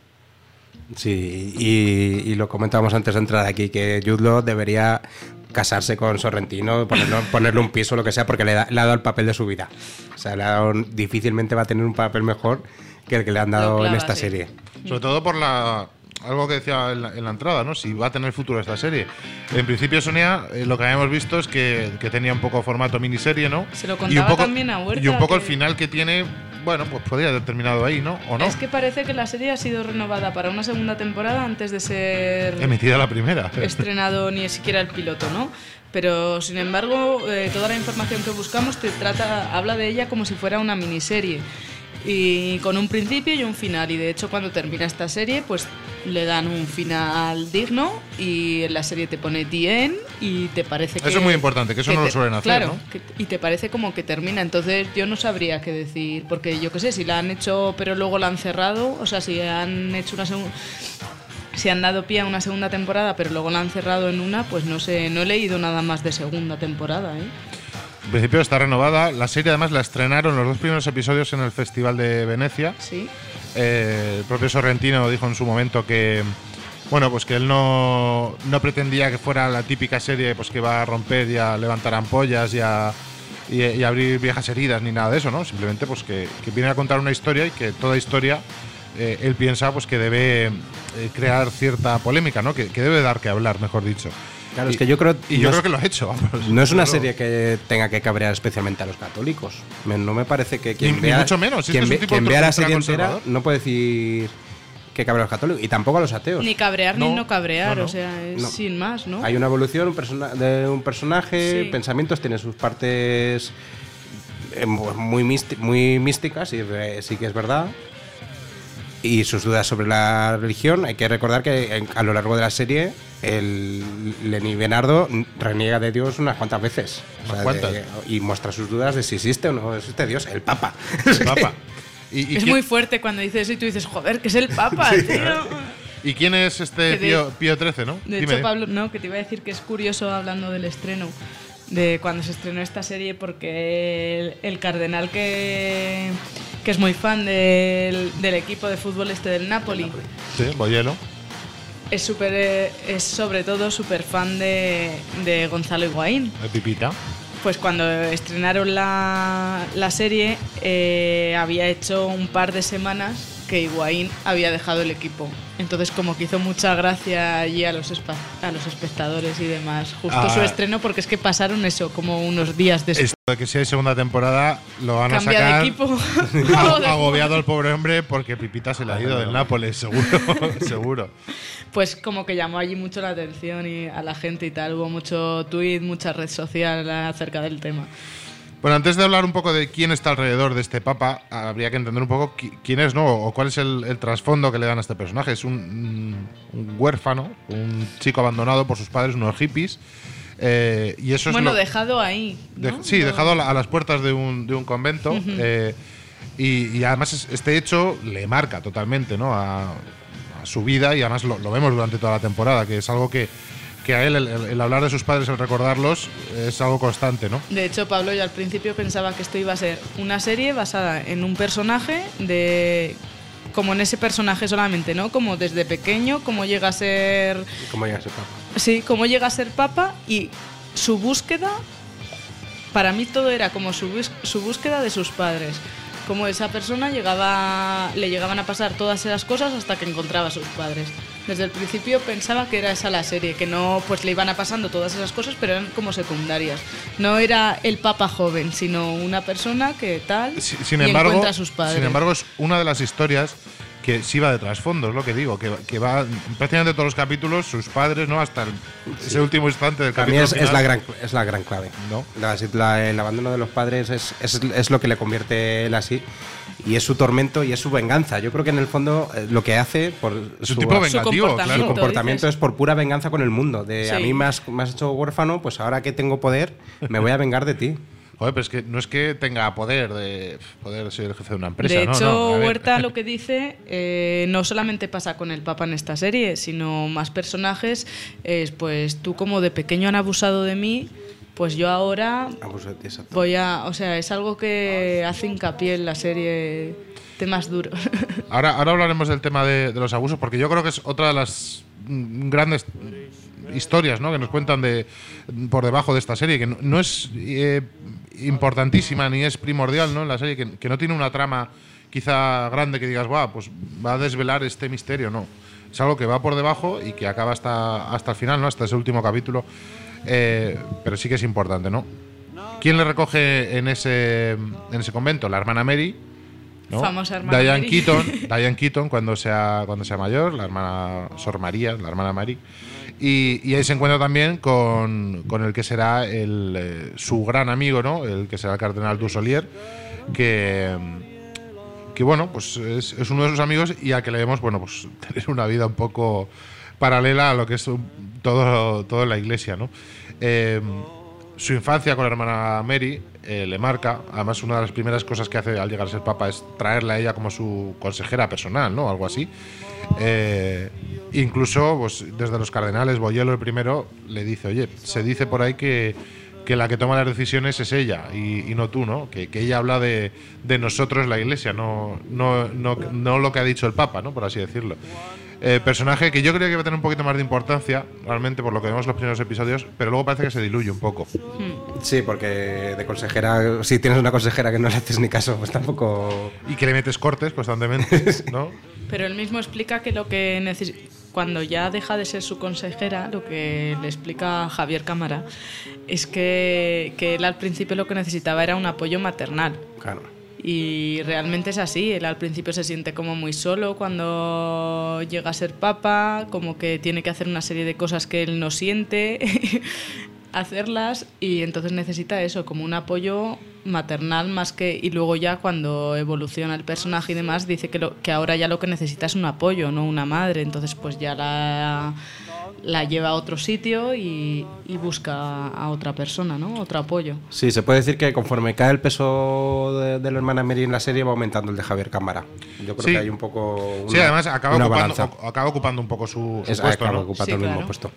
Sí, y lo comentábamos antes de entrar aquí, que Jude Law debería casarse con Sorrentino, ponerle un piso, lo que sea, porque le ha dado el papel de su vida. O sea, difícilmente va a tener un papel mejor que el que le han dado en esta serie. Sobre todo por algo que decía en la entrada, ¿no? Si va a tener futuro esta serie. En principio, Sonia, lo que habíamos visto es que tenía un poco formato miniserie, ¿no? Se lo contaba también a Huerta. Y un poco el final que tiene, bueno, pues podría haber terminado ahí, ¿no? ¿O no? Es que parece que la serie ha sido renovada para una segunda temporada antes de ser... emitida la primera. Estrenado ni siquiera el piloto, ¿no? Pero, sin embargo, toda la información que buscamos habla de ella como si fuera una miniserie. Y con un principio y un final. Y de hecho, cuando termina esta serie, pues le dan un final digno. Y en la serie te pone The End y te parece que. Eso es muy importante, que eso no lo suelen hacer. Claro, ¿no? y te parece como que termina. Entonces, yo no sabría qué decir. Porque yo qué sé, si la han hecho, pero luego la han cerrado. O sea, si han hecho una segunda. Si han dado pie a una segunda temporada, pero luego la han cerrado en una, pues no sé, no he leído nada más de segunda temporada, ¿eh? En principio está renovada. La serie además la estrenaron los 2 primeros episodios en el Festival de Venecia. Sí. El propio Sorrentino dijo en su momento que, bueno, pues que él no pretendía que fuera la típica serie pues que va a romper y a levantar ampollas y a abrir viejas heridas ni nada de eso, ¿no? Simplemente pues que viene a contar una historia y que toda historia él piensa pues que debe crear cierta polémica, ¿no? Que debe dar que hablar, mejor dicho. Claro, es que yo creo. Yo creo que lo ha hecho, vamos. No es una serie que tenga que cabrear especialmente a los católicos. No me parece que quien ni vea. mucho menos. Quien vea la serie entera no puede decir que cabrea a los católicos. Y tampoco a los ateos. Ni cabrear ni no cabrear, o sea, es sin más, ¿no? Hay una evolución de un personaje, Sí. pensamientos, tiene sus partes muy místicas, y sí que es verdad. Y sus dudas sobre la religión. Hay que recordar que a lo largo de la serie el Lenny Benardo reniega de Dios unas cuantas veces. Y muestra sus dudas de si existe o no existe Dios, el Papa. El Papa. Es muy fuerte cuando dices eso y tú dices, joder, que es el Papa, Sí. tío. ¿Y quién es este Pío XIII, no? De hecho, Pablo, no, que te iba a decir que es curioso hablando del estreno, de cuando se estrenó esta serie, porque el cardenal que es muy fan del equipo de fútbol del Napoli. Sí, Boyelo. Es sobre todo súper fan de Gonzalo Higuaín. De Pipita. Pues cuando estrenaron la serie, había hecho un par de semanas que Higuaín había dejado el equipo. Entonces como que hizo mucha gracia allí a los espectadores y demás. Justo su estreno, porque es que pasaron eso, como unos días después. Esto de que si hay segunda temporada lo van Cambia a sacar. de equipo. Agobiado al pobre hombre porque Pipita se le ha ido del Nápoles, seguro. Seguro. Pues como que llamó allí mucho la atención y a la gente y tal. Hubo mucho tuit, mucha red social acerca del tema. Bueno, antes de hablar un poco de quién está alrededor de este Papa, habría que entender un poco quién es, ¿no? O cuál es el trasfondo que le dan a este personaje. Es un huérfano, un chico abandonado por sus padres, unos hippies. Y eso bueno, es dejado ahí, ¿no? Sí, dejado a las puertas de un convento. Uh-huh. Y además este hecho le marca totalmente, ¿no? a su vida, y además lo vemos durante toda la temporada, que es algo que a él el hablar de sus padres, el recordarlos, es algo constante, ¿no? De hecho, Pablo, yo al principio pensaba que esto iba a ser una serie basada en un personaje como en ese personaje solamente, ¿no? Como desde pequeño, cómo llega a ser Papa. Sí, cómo llega a ser Papa y su búsqueda. Para mí todo era como su búsqueda de sus padres. Como esa persona le llegaban a pasar todas esas cosas hasta que encontraba a sus padres. Desde el principio pensaba que era esa la serie, que no pues le iban a pasando todas esas cosas, pero eran como secundarias. No era el Papa joven, sino una persona que tal Sin y embargo, encuentra a sus padres. Sin embargo, es una de las historias que sí va de trasfondo, es lo que digo, que va prácticamente todos los capítulos, sus padres, ¿no? Hasta ese último instante del capítulo. Para mí es la gran clave, ¿no? El abandono de los padres es lo que le convierte él así. Y es su tormento y es su venganza. Yo creo que en el fondo lo que hace por su tipo vengativo, su comportamiento es por pura venganza con el mundo. Sí. A mí me has hecho huérfano, pues ahora que tengo poder, me voy a vengar de ti. Joder, pero es que no es que tenga poder de ser el jefe de una empresa. De hecho, no, Huerta lo que dice no solamente pasa con el Papa en esta serie, sino más personajes. Pues tú como de pequeño han abusado de mí, pues yo ahora voy a... O sea, es algo que hace hincapié en la serie, temas duros. Ahora hablaremos del tema de los abusos, porque yo creo que es otra de las grandes historias, ¿no? Que nos cuentan por debajo de esta serie, que no es importantísima ni es primordial, ¿no? En la serie, que no tiene una trama quizá grande que digas, guau, pues va a desvelar este misterio, no. Es algo que va por debajo y que acaba hasta el final, ¿no? Hasta ese último capítulo. Pero sí que es importante, ¿no? ¿Quién le recoge en ese convento? La hermana Mary, ¿no? Famosa hermana Diane Mary. Diane Keaton cuando sea mayor, la hermana Sor María, la hermana Mary. Y ahí se encuentra también con el que será su gran amigo, ¿no? El que será el cardenal Dussolier, que bueno, pues es uno de sus amigos y al que le vemos, bueno, pues tener una vida un poco paralela a lo que es todo en la iglesia, ¿no? Su infancia con la hermana Mary le marca. Además, una de las primeras cosas que hace al llegar a ser papa es traerla a ella como su consejera personal, ¿no? Algo así. Incluso, pues, desde los cardenales, Boiello el primero le dice, oye, se dice por ahí que la que toma las decisiones es ella y no tú, ¿no? Que ella habla de nosotros, la iglesia, no lo que ha dicho el papa, ¿no? Por así decirlo. Personaje que yo creo que va a tener un poquito más de importancia, realmente, por lo que vemos en los primeros episodios, pero luego parece que se diluye un poco. Sí, porque de consejera, si tienes una consejera que no le haces ni caso, pues tampoco... Y que le metes cortes constantemente, ¿no? Pero él mismo explica que lo que cuando ya deja de ser su consejera, lo que le explica Javier Cámara es que él al principio lo que necesitaba era un apoyo maternal. Claro. Y realmente es así, él al principio se siente como muy solo cuando llega a ser papa, como que tiene que hacer una serie de cosas que él no siente, hacerlas, y entonces necesita eso, como un apoyo maternal más que... Y luego ya cuando evoluciona el personaje y demás, dice que ahora ya lo que necesita es un apoyo, no una madre, entonces pues ya la lleva a otro sitio y busca a otra persona, ¿no? Otro apoyo. Sí, se puede decir que conforme cae el peso de la hermana Mary en la serie va aumentando el de Javier Cámara. Yo creo que hay un poco sí, además acaba ocupando un poco su puesto, acaba ¿no? ocupando el mismo puesto.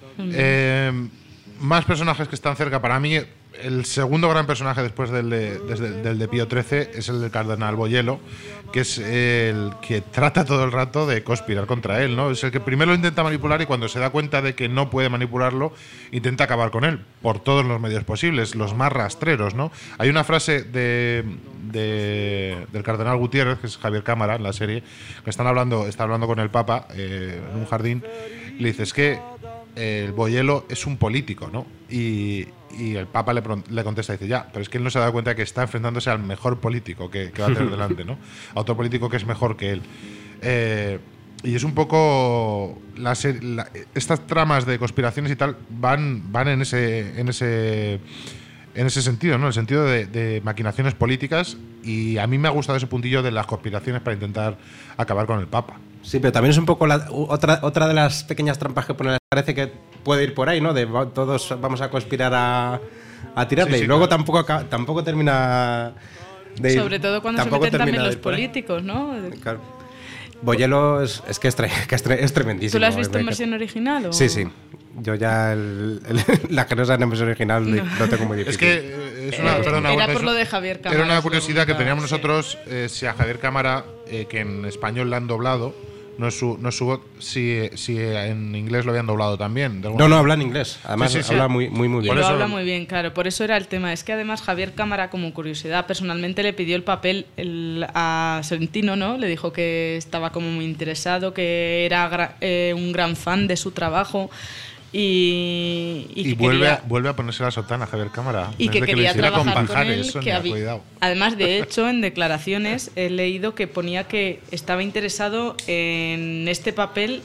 Más personajes que están cerca. Para mí, el segundo gran personaje después del de Pío XIII es el del cardenal Boiello, que es el que trata todo el rato de conspirar contra él, ¿no? Es el que primero lo intenta manipular y cuando se da cuenta de que no puede manipularlo, intenta acabar con él por todos los medios posibles, los más rastreros, ¿no? Hay una frase del cardenal Gutiérrez, que es Javier Cámara en la serie, que está hablando con el Papa en un jardín, y le dice, es que el Boiello es un político, ¿no? Y el Papa le contesta y dice, ya, pero es que él no se ha dado cuenta que está enfrentándose al mejor político que va a tener delante, ¿no? A otro político que es mejor que él. Y es un poco... estas tramas de conspiraciones y tal van en ese sentido, ¿no? En el sentido de maquinaciones políticas, y a mí me ha gustado ese puntillo de las conspiraciones para intentar acabar con el Papa. Sí, pero también es un poco otra de las pequeñas trampas que pone. Parece que puede ir por ahí, ¿no? De todos vamos a conspirar a tirarle, sí, y luego claro. tampoco termina de ir. Sobre todo cuando se meten también los políticos, ¿no? Claro. Boiello es tremendísimo. ¿Tú lo has visto en versión original? ¿O? Sí. Yo ya la generosa en versión original lo tengo muy difícil. Es que era por lo de Javier Cámara. Era una curiosidad que teníamos nosotros, si a Javier Cámara, que en español le han doblado, no es su voz, si en inglés lo habían doblado también. No, habla en inglés. Además, sí. habla muy bien. Y lo habla muy bien, claro. Por eso era el tema. Es que además Javier Cámara, como curiosidad, personalmente le pidió el papel a Sorrentino, ¿no? Le dijo que estaba como muy interesado, que era un gran fan de su trabajo. Y vuelve a ponerse la sotana Javier Cámara. Y que quería trabajar con él. Cuidado. Además, de hecho, en declaraciones he leído que ponía que estaba interesado en este papel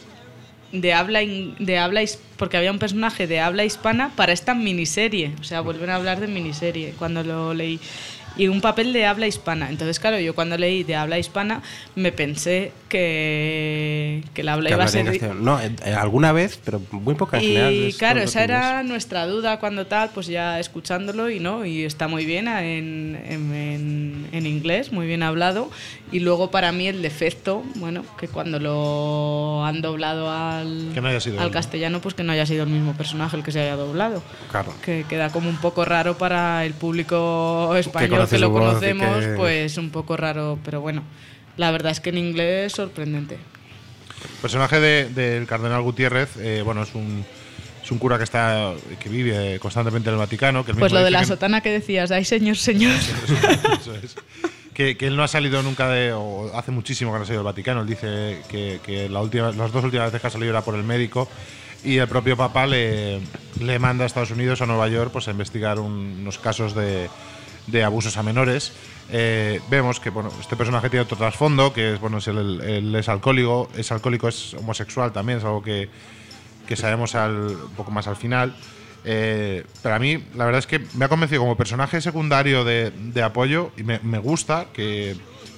porque había un personaje de habla hispana para esta miniserie. O sea, vuelven a hablar de miniserie cuando lo leí. Y un papel de habla hispana. Entonces, claro, yo cuando leí de habla hispana me pensé que la habla iba a ser... No, alguna vez, pero muy poca en general. Y claro, esa era nuestra duda cuando tal, pues ya escuchándolo y está muy bien en inglés, muy bien hablado. Y luego para mí el defecto, bueno, que cuando lo han doblado al castellano, pues que no haya sido el mismo personaje el que se haya doblado. Claro. Que queda como un poco raro para el público español que lo conocemos, pues un poco raro, pero bueno, la verdad es que en inglés sorprendente. El personaje del cardenal Gutiérrez, bueno, es un cura que vive constantemente en el Vaticano. Que pues lo de la sotana que decías, ay señor. Eso es. Que él no ha salido nunca o hace muchísimo que no ha salido del Vaticano. Él dice que las dos últimas veces que ha salido era por el médico, y el propio Papa le manda a Estados Unidos, a Nueva York, pues a investigar unos casos de abusos a menores. Vemos que este personaje tiene otro trasfondo, que es él es alcohólico, es homosexual también, es algo que sabemos un poco más al final. Pero a mí la verdad es que me ha convencido como personaje secundario de apoyo, y me gusta que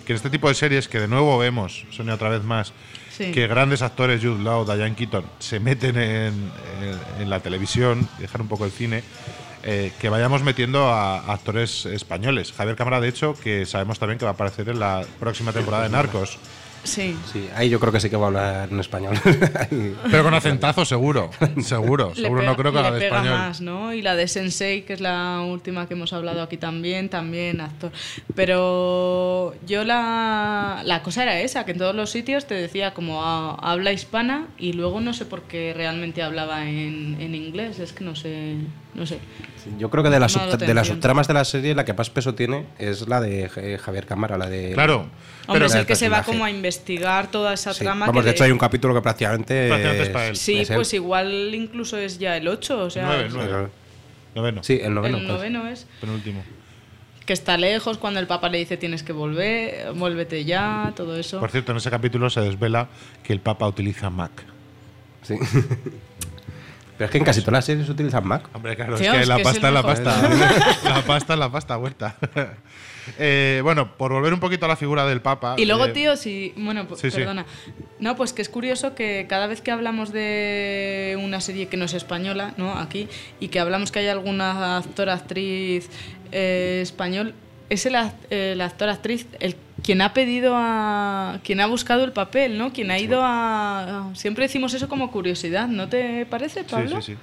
que en este tipo de series que de nuevo vemos, Sonia, otra vez más, Sí. que grandes actores, Jude Law, Diane Keaton, se meten en la televisión, dejar un poco el cine, que vayamos metiendo a actores españoles. Javier Cámara, de hecho, que sabemos también que va a aparecer en la próxima temporada de Narcos. Sí. Sí, ahí yo creo que sí que va a hablar en español. Pero con acentazo seguro, seguro, no creo que haga de pega español. más, ¿no? Y la de Sensei, que es la última que hemos hablado aquí también actor. Pero yo la cosa era esa, que en todos los sitios te decía como habla hispana y luego no sé por qué realmente hablaba en inglés, es que no sé. Yo creo que de las atención. subtramas de la serie la que más peso tiene es la de Javier Cámara, la de... Claro. Hombre, es el que se va personaje. como a investigar toda esa Sí. trama. Vamos, que de hecho hay un capítulo que prácticamente es para él. Sí, es él. pues igual incluso es ya el 8, o sea... 9. Noveno. Sí, el noveno. El pues. noveno es... Penúltimo. Que está lejos, cuando el Papa le dice tienes que volver, vuélvete ya, todo eso. Por cierto, en ese capítulo se desvela que el Papa utiliza Mac. Sí. Pero es que en casi todas las series utilizan Mac. Hombre, claro, Tío, es que es la que es pasta el es la mejor. pasta. La pasta, vuelta. Bueno, por volver un poquito a la figura del Papa. Y luego, tío, sí, Sí. perdona. No, pues que es curioso que cada vez que hablamos de una serie que no es española, ¿no? Aquí, y que hablamos que hay alguna actor, actriz español, es el actor, actriz, quien ha pedido quien ha buscado el papel, ¿no? Quien ha ido siempre decimos eso como curiosidad, ¿no te parece, Pablo? Sí.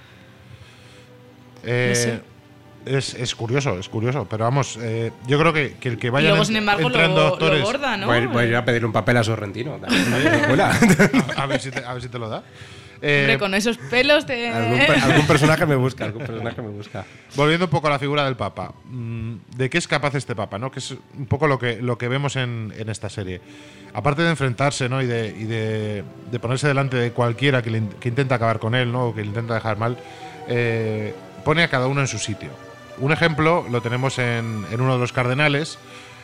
No sé. Es curioso, pero vamos, yo creo que el que Y vayan luego, sin embargo, entrando lo actores, borda, ¿no? Voy a ir a pedirle un papel a Sorrentino. a ver si te lo da. Hombre, con esos pelos de... Algún personaje me busca, Volviendo un poco a la figura del Papa, ¿de qué es capaz este Papa, ¿no? Que es un poco lo que vemos en esta serie. Aparte de enfrentarse, ¿no? y de ponerse delante de cualquiera que intenta acabar con él, ¿no? O que le intenta dejar mal, pone a cada uno en su sitio. Un ejemplo lo tenemos en uno de los cardenales,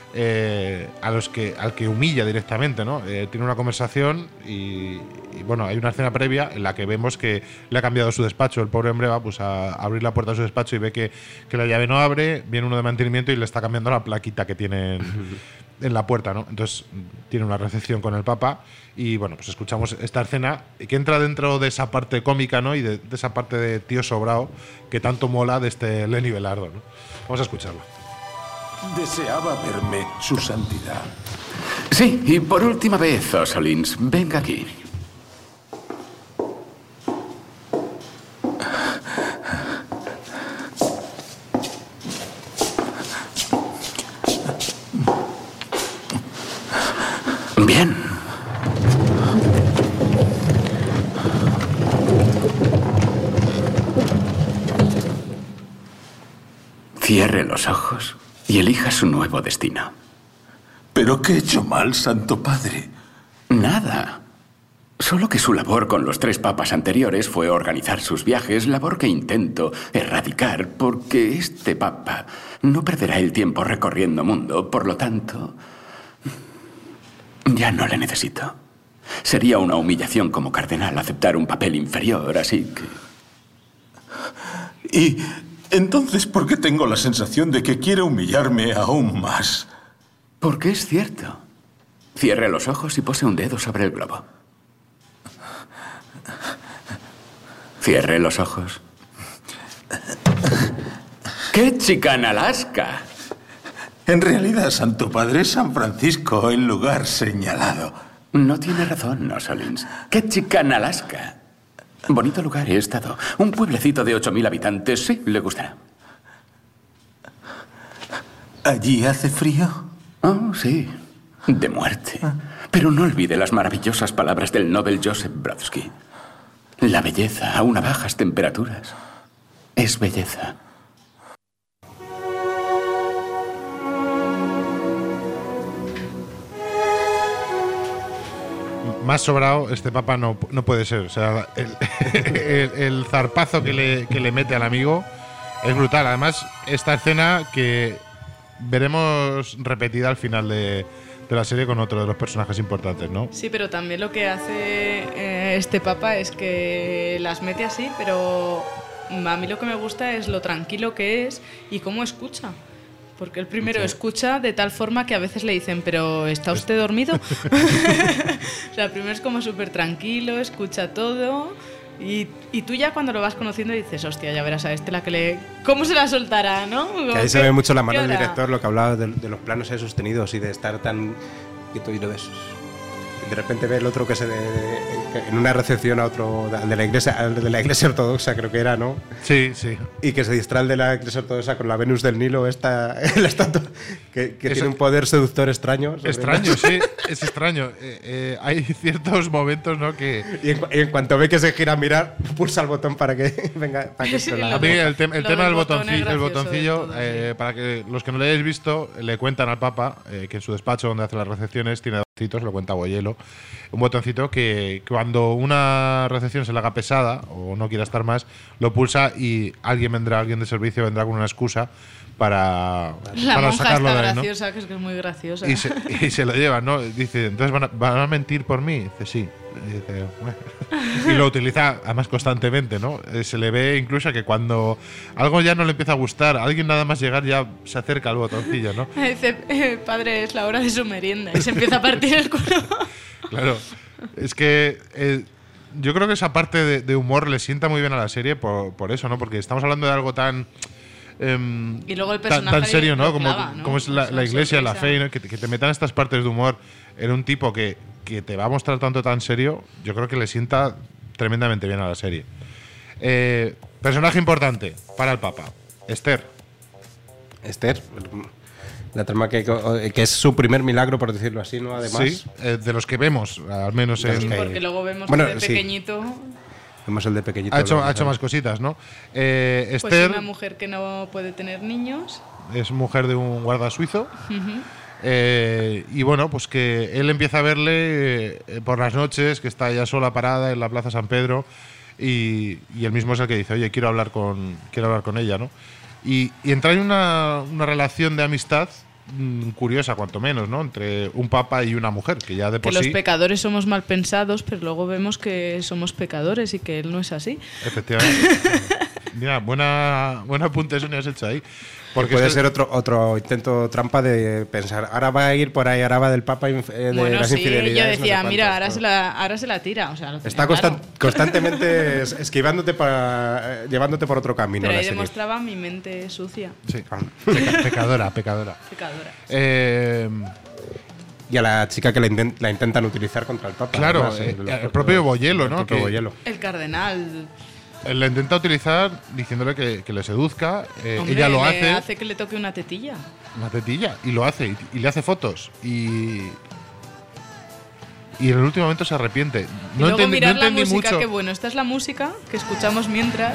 al que humilla directamente, ¿no? Tiene una conversación y bueno, hay una escena previa en la que vemos que le ha cambiado su despacho. El pobre hombre va pues a abrir la puerta de su despacho y ve que la llave no abre, viene uno de mantenimiento y le está cambiando la plaquita que tiene en la puerta, ¿no? Entonces tiene una recepción con el Papa y bueno, pues escuchamos esta escena que entra dentro de esa parte cómica, ¿no? Y de esa parte de tío sobrao que tanto mola de este Lenny Belardo, ¿no? Vamos a escucharlo. Deseaba verme, su santidad. Sí, y por última vez, Osolins, venga aquí. Bien. Cierre los ojos y elija su nuevo destino. ¿Pero qué he hecho mal, Santo Padre? Nada. Solo que su labor con los 3 papas anteriores fue organizar sus viajes, labor que intento erradicar porque este papa no perderá el tiempo recorriendo mundo, por lo tanto, ya no le necesito. Sería una humillación como cardenal aceptar un papel inferior, así que... Y entonces, ¿por qué tengo la sensación de que quiere humillarme aún más? Porque es cierto. Cierre los ojos y pose un dedo sobre el globo. Cierre los ojos. ¡Qué chicana Alaska! En realidad, Santo Padre, es San Francisco el lugar señalado. No tiene razón, Osolins. ¡Qué chicana Alaska! Bonito lugar he estado. Un pueblecito de 8.000 habitantes. Sí, le gustará. ¿Allí hace frío? Oh, sí. De muerte. Pero no olvide las maravillosas palabras del Nobel Joseph Brodsky. La belleza, aun a bajas temperaturas, es belleza. Más sobrado este Papa no puede ser. O sea, el zarpazo que le mete al amigo es brutal. Además, esta escena que veremos repetida al final de la serie con otro de los personajes importantes, ¿no? Sí, pero también lo que hace este Papa es que las mete así, pero a mí lo que me gusta es lo tranquilo que es y cómo escucha. Porque el primero escucha de tal forma que a veces le dicen, ¿pero está usted dormido? O sea, el primero es como súper tranquilo, escucha todo. Y tú ya cuando lo vas conociendo dices, hostia, ya verás a este la que le... ¿Cómo se la soltará, no? Que ahí se ve mucho la mano del director, lo que hablaba de los planos sostenidos y de estar tan... Y tú y lo ves. De repente ve el otro que en una recepción a otro de la iglesia ortodoxa, creo que era, ¿no? Sí, sí. Y que se distrae de la iglesia ortodoxa con la Venus del Nilo, la estatua, que tiene un poder seductor extraño. Extraño, sí, es extraño. Hay ciertos momentos, ¿no? Que... Y en cuanto ve que se gira a mirar, pulsa el botón para que venga. Para que Sí, la... A mí el tema del botoncillo, botoncillo, todo, sí. para que los que no lo hayáis visto, le cuentan al Papa que en su despacho donde hace las recepciones tiene botoncitos, lo cuenta Boyelo, un botoncito que cuando una recepción se le haga pesada o no quiera estar más, lo pulsa y alguien de servicio vendrá con una excusa para sacarlo de ahí, ¿no? Graciosa, que es muy graciosa. Y se lo llevan, ¿no? Dice, entonces van a mentir por mí. Dice, sí. Dice, bueno. Y lo utiliza además constantemente, ¿no? Se le ve incluso que cuando algo ya no le empieza a gustar, alguien nada más llegar ya se acerca al botoncillo, ¿no? Dice, padre, es la hora de su merienda. Y se empieza a partir el culo. Claro. Es que yo creo que esa parte de humor le sienta muy bien a la serie por eso, ¿no? Porque estamos hablando de algo tan... y luego el personaje tan serio, ¿no? clava, ¿no? Como es la iglesia, la fe, ¿no? Que te metan estas partes de humor en un tipo que te va a mostrar tanto tan serio, yo creo que le sienta tremendamente bien a la serie. Personaje importante para el Papa, Esther. Esther, la trama que es su primer milagro, por decirlo así, ¿no? Además. Sí, de los que vemos, al menos Sí, porque luego vemos que de pequeñito... Vemos el de pequeñito. Ha hecho más cositas, ¿no? Esther, pues una mujer que no puede tener niños. Es mujer de un guarda suizo. Y bueno, pues que él empieza a verle por las noches, que está ella sola parada en la Plaza San Pedro, y él mismo es el que dice, oye, quiero hablar con ella, ¿no? Y entra en una relación de amistad curiosa, cuanto menos, ¿no? Entre un papa y una mujer, que ya de por sí... Que los sí... pecadores somos mal pensados, pero luego vemos que somos pecadores y que él no es así. Efectivamente. Mira, buena apunte eso me has hecho ahí. Porque puede ser otro intento trampa de pensar, ahora va a ir por ahí, ahora va del Papa de las infidelidades. Yo decía, no sé mira, ahora se la tira. O sea, está constantemente esquivándote llevándote por otro camino. Pero ahí demostraba mi mente sucia. Sí, pecadora. Y a la chica que la intentan utilizar contra el Papa. Claro, además, el propio Boyelo, ¿no? El cardenal. Le intenta utilizar diciéndole que le seduzca. Hombre, ella lo hace. Hace que le toque una tetilla. Una tetilla. Y lo hace. Y le hace fotos. Y en el último momento se arrepiente. Y luego mirar la música, mucho. que bueno, esta es la música que escuchamos mientras.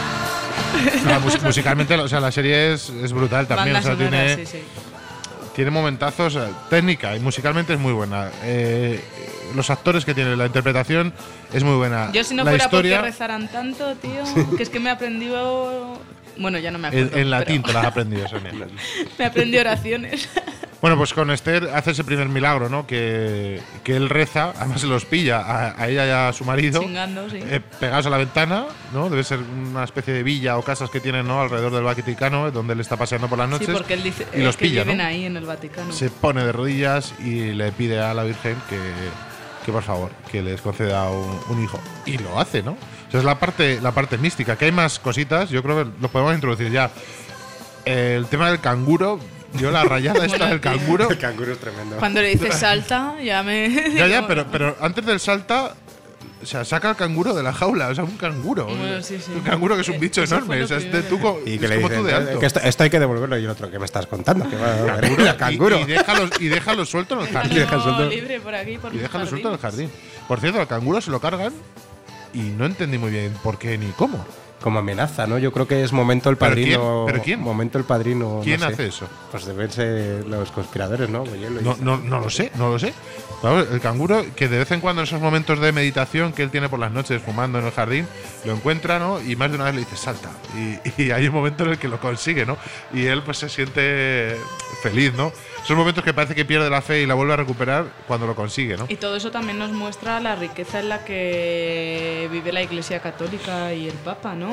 No, musicalmente, o sea, la serie es brutal también. Banda o sea, sonora, tiene momentazos, técnica y musicalmente es muy buena. Los actores que tiene, la interpretación es muy buena. Yo si no la fuera historia, porque rezaran tanto, tío, que es que me aprendió... Bueno, ya no me acuerdo. En latín te la has aprendido, Sonia. Me aprendí oraciones. Bueno, pues con Esther hace ese primer milagro, ¿no? Que él reza, además se los pilla a ella y a su marido. Chingando, sí. Pegados a la ventana, ¿no? Debe ser una especie de villa o casas que tienen, ¿no? Alrededor del Vaticano, donde él está paseando por las noches. Sí, porque él dice y los que pilla, viven ¿no? ahí en el Vaticano. Se pone de rodillas y le pide a la Virgen que por favor, que les conceda un hijo. Y lo hace, ¿no? O sea, es la parte mística. Que hay más cositas, yo creo que lo podemos introducir ya. El tema del canguro, yo la rayada esta del canguro. El canguro es tremendo. Cuando le dices salta, ya me... Ya, pero antes del salta, o sea, saca al canguro de la jaula, o sea, un canguro. Bueno, sí. Un canguro que es un bicho enorme, o sea, es como tú de alto. Que esto hay que devolverlo, y el otro, ¿qué me estás contando? Que va canguro. Y déjalo suelto en el jardín. Déjalo libre por aquí, por y déjalo suelto en el jardín. Por cierto, al canguro se lo cargan y no entendí muy bien por qué ni cómo. Como amenaza, ¿no? Yo creo que es momento el padrino. ¿Pero quién? Momento el padrino. ¿Quién no sé. hace eso? Pues deben ser los conspiradores, ¿no? No lo sé. Claro, el canguro, que de vez en cuando en esos momentos de meditación que él tiene por las noches fumando en el jardín, lo encuentra, ¿no? Y más de una vez le dice, salta. Y hay un momento en el que lo consigue, ¿no? Y él pues se siente feliz, ¿no? Esos momentos que parece que pierde la fe y la vuelve a recuperar cuando lo consigue, ¿no? Y todo eso también nos muestra la riqueza en la que vive la Iglesia Católica y el Papa, ¿no?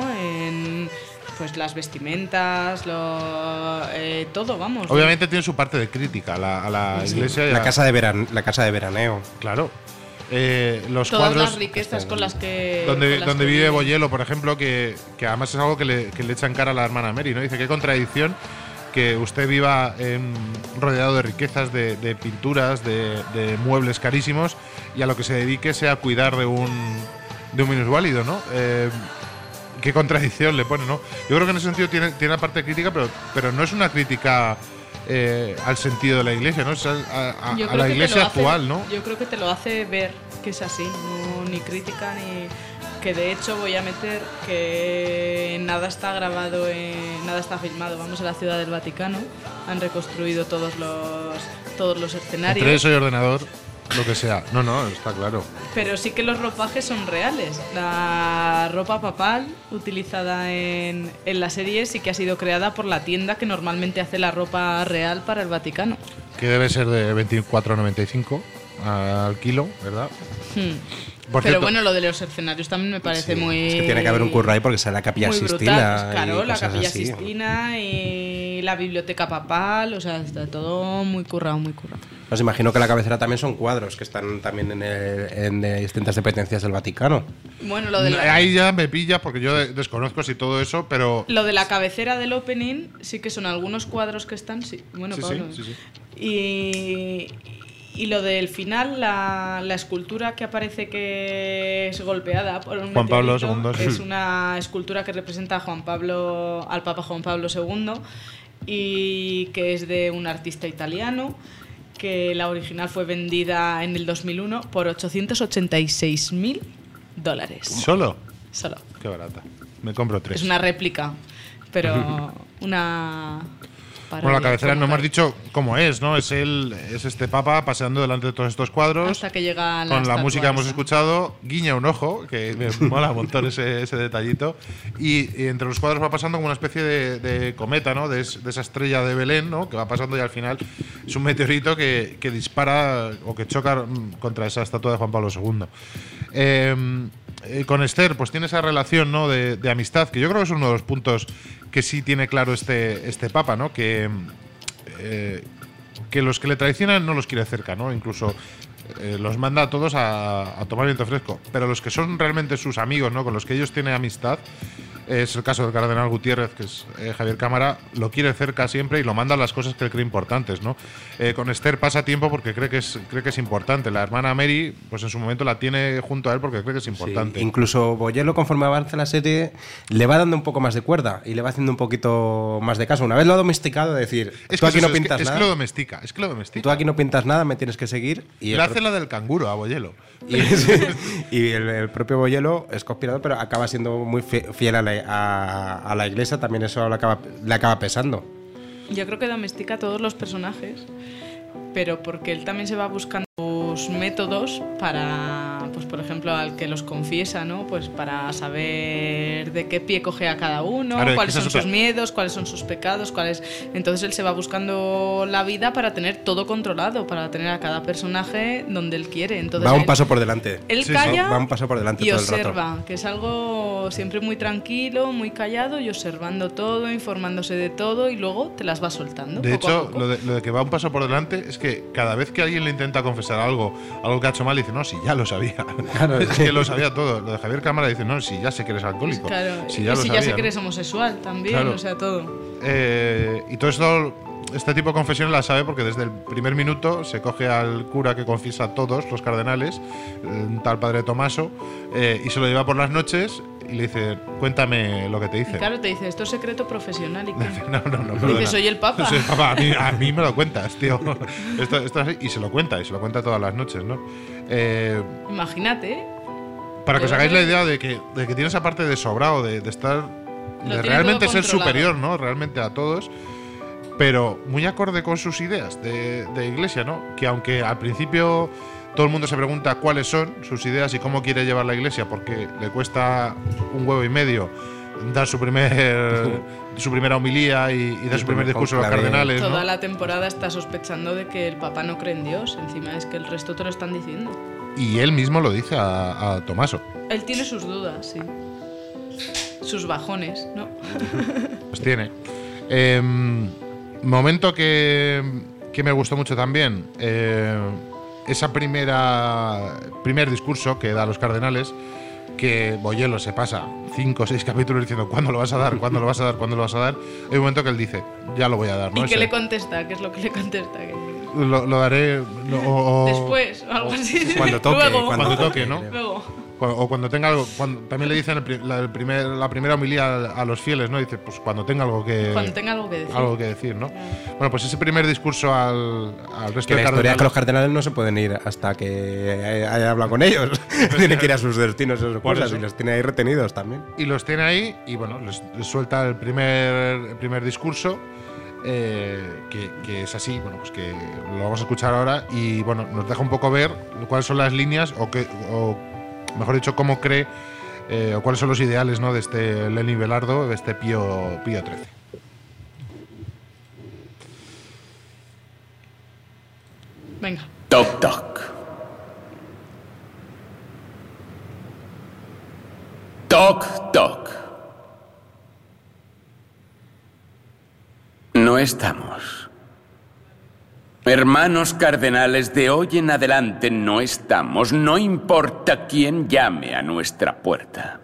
En pues las vestimentas, todo, vamos. Obviamente tiene su parte de crítica a la iglesia. La casa de veraneo. Claro. Los todas cuadros las riquezas con las que... donde vive Boyello, por ejemplo, que además es algo que le echa en cara a la hermana Mary, ¿no? Dice, qué contradicción que usted viva rodeado de riquezas, de pinturas, de muebles carísimos, y a lo que se dedique sea cuidar de un minusválido, ¿no? Qué contradicción le pone, ¿no? Yo creo que en ese sentido tiene la parte crítica, pero no es una crítica al sentido de la iglesia, ¿no? Es a la iglesia actual, ¿no? Yo creo que te lo hace ver que es así, no ni crítica ni... Que de hecho voy a meter que nada está grabado, nada está filmado. Vamos a la Ciudad del Vaticano, han reconstruido todos los escenarios. Entre eso y ordenador, lo que sea. No, está claro. Pero sí que los ropajes son reales. La ropa papal utilizada en la serie sí que ha sido creada por la tienda que normalmente hace la ropa real para el Vaticano. Que debe ser de 24,95 al kilo, ¿verdad? Pero bueno, lo de los escenarios también me parece muy... Es que tiene que haber un curro ahí porque sale la Capilla Sistina. Claro, la Capilla Sistina y la biblioteca papal, o sea, está todo muy currado, muy currado. Os imagino que la cabecera también son cuadros que están también en distintas dependencias del Vaticano. Bueno, lo de ahí ya me pilla porque yo desconozco si todo eso, pero... Lo de la cabecera del opening sí que son algunos cuadros que están, sí. Bueno, sí, Pablo. Sí. Y lo del final, la escultura que aparece que es golpeada por un Juan Pablo meteorito, II, es una escultura que representa al Papa Juan Pablo II y que es de un artista italiano, que la original fue vendida en el 2001 por $886,000. ¿Solo? Solo. Qué barata. Me compro 3. Es una réplica, pero una... Bueno, la cabecera no hemos dicho cómo es, ¿no? Es este papa paseando delante de todos estos cuadros. Hasta que llega con la música que hemos escuchado, guiña un ojo, que me mola un montón ese detallito. Y entre los cuadros va pasando como una especie de cometa, ¿no? De esa estrella de Belén, ¿no? Que va pasando y al final es un meteorito que dispara o que choca contra esa estatua de Juan Pablo II. Con Esther, pues tiene esa relación, ¿no? de amistad, que yo creo que es uno de los puntos que sí tiene claro este papa, ¿no? Que los que le traicionan no los quiere cerca, ¿no? Incluso los manda a todos a tomar viento fresco. Pero los que son realmente sus amigos, ¿no? Con los que ellos tienen amistad, es el caso del cardenal Gutiérrez, que es Javier Cámara, lo quiere cerca siempre y lo manda a las cosas que él cree importantes, ¿no? Con Esther pasa tiempo porque cree que es importante. La hermana Mary, pues en su momento la tiene junto a él porque cree que es importante. Sí, incluso Boyello, conforme avanza la serie, le va dando un poco más de cuerda y le va haciendo un poquito más de caso. Una vez lo ha domesticado, decir, tú aquí no pintas nada. Es que lo domestica. Tú aquí no pintas nada, me tienes que seguir. Y le hace la del canguro a Boyello. Y el propio Boyello es conspirador, pero acaba siendo muy fiel a la iglesia. También eso le acaba pesando. Yo creo que domestica a todos los personajes, pero porque él también se va buscando sus métodos para, pues por ejemplo, al que los confiesa, ¿no? Pues para saber de qué pie coge a cada uno, claro, cuáles son sus miedos, cuáles son sus pecados, Entonces él se va buscando la vida para tener todo controlado, para tener a cada personaje donde él quiere. Entonces va un paso por delante. Él calla va un paso por delante y todo el rato. observa, que es algo siempre muy tranquilo, muy callado y observando todo, informándose de todo y luego te las va soltando. De poco hecho, a poco. Lo de que va un paso por delante es que cada vez que alguien le intenta confesar algo que ha hecho mal, dice, no, si ya lo sabía. Claro, es que lo sabía todo. Lo de Javier Cámara dice, no, si ya sé que eres alcohólico. Claro, si ya sé que eres homosexual también, claro. O sea, todo. Y todo esto, este tipo de confesiones la sabe porque desde el primer minuto se coge al cura que confiesa a todos los cardenales, un tal padre Tomaso, y se lo lleva por las noches y le dice, cuéntame lo que te dice. Y claro, te dice, esto es secreto profesional. ¿Y qué? No. Dice, soy el Papa. Soy el Papa. A mí me lo cuentas, tío. Esto es así. Y se lo cuenta todas las noches, ¿no? Imagínate. Para que os hagáis la idea de que tiene esa parte de sobrado, de estar... de realmente ser superior, ¿no? Realmente a todos. Pero muy acorde con sus ideas de iglesia, ¿no? Que aunque al principio todo el mundo se pregunta cuáles son sus ideas y cómo quiere llevar la iglesia, porque le cuesta un huevo y medio dar su primera homilía y dar su primer discurso a los cardenales, ¿no? Toda la temporada está sospechando de que el Papa no cree en Dios. Encima es que el resto te lo están diciendo. Y él mismo lo dice a Tomaso. Él tiene sus dudas, sí. sus bajones, ¿no? Pues tiene. Momento que me gustó mucho también, esa primer discurso que da a los cardenales, que Boyelo se pasa 5 o 6 capítulos diciendo ¿cuándo lo vas a dar? ¿Cuándo lo vas a dar? ¿Cuándo lo vas a dar? Hay un momento que él dice, ya lo voy a dar, ¿no? ¿Y qué le contesta? ¿Qué es lo que le contesta? Lo daré después, o algo así. Cuando toque. Luego. Cuando toque, ¿no? Luego. O cuando tenga algo. También le dicen la primera homilía a los fieles, ¿no? Dice, pues cuando tenga algo que decir. Algo que decir, ¿no? Bueno, pues ese primer discurso al resto que de la historia cardenales. es que los cardenales no se pueden ir hasta que haya hablado con ellos. Tienen que ir a sus destinos, esas cosas, y los tiene ahí retenidos también. Y los tiene ahí, y bueno, les suelta el primer discurso. Que es así, bueno, pues que lo vamos a escuchar ahora y bueno, nos deja un poco ver cuáles son las líneas o mejor dicho, cómo cree o cuáles son los ideales, ¿no? De este Lenin Belardo, de este Pío XIII. Venga. Toc, toc. Toc, toc. No estamos. Hermanos cardenales, de hoy en adelante no estamos. No importa quién llame a nuestra puerta.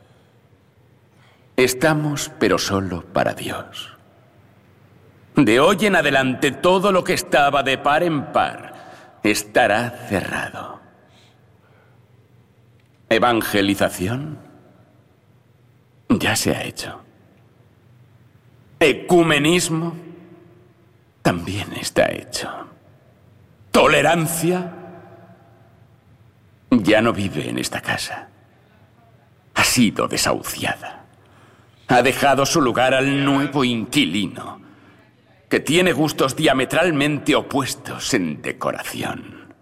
Estamos, pero solo para Dios. De hoy en adelante todo lo que estaba de par en par estará cerrado. Evangelización ya se ha hecho. Ecumenismo también está hecho. Tolerancia ya no vive en esta casa. Ha sido desahuciada. Ha dejado su lugar al nuevo inquilino, que tiene gustos diametralmente opuestos en decoración.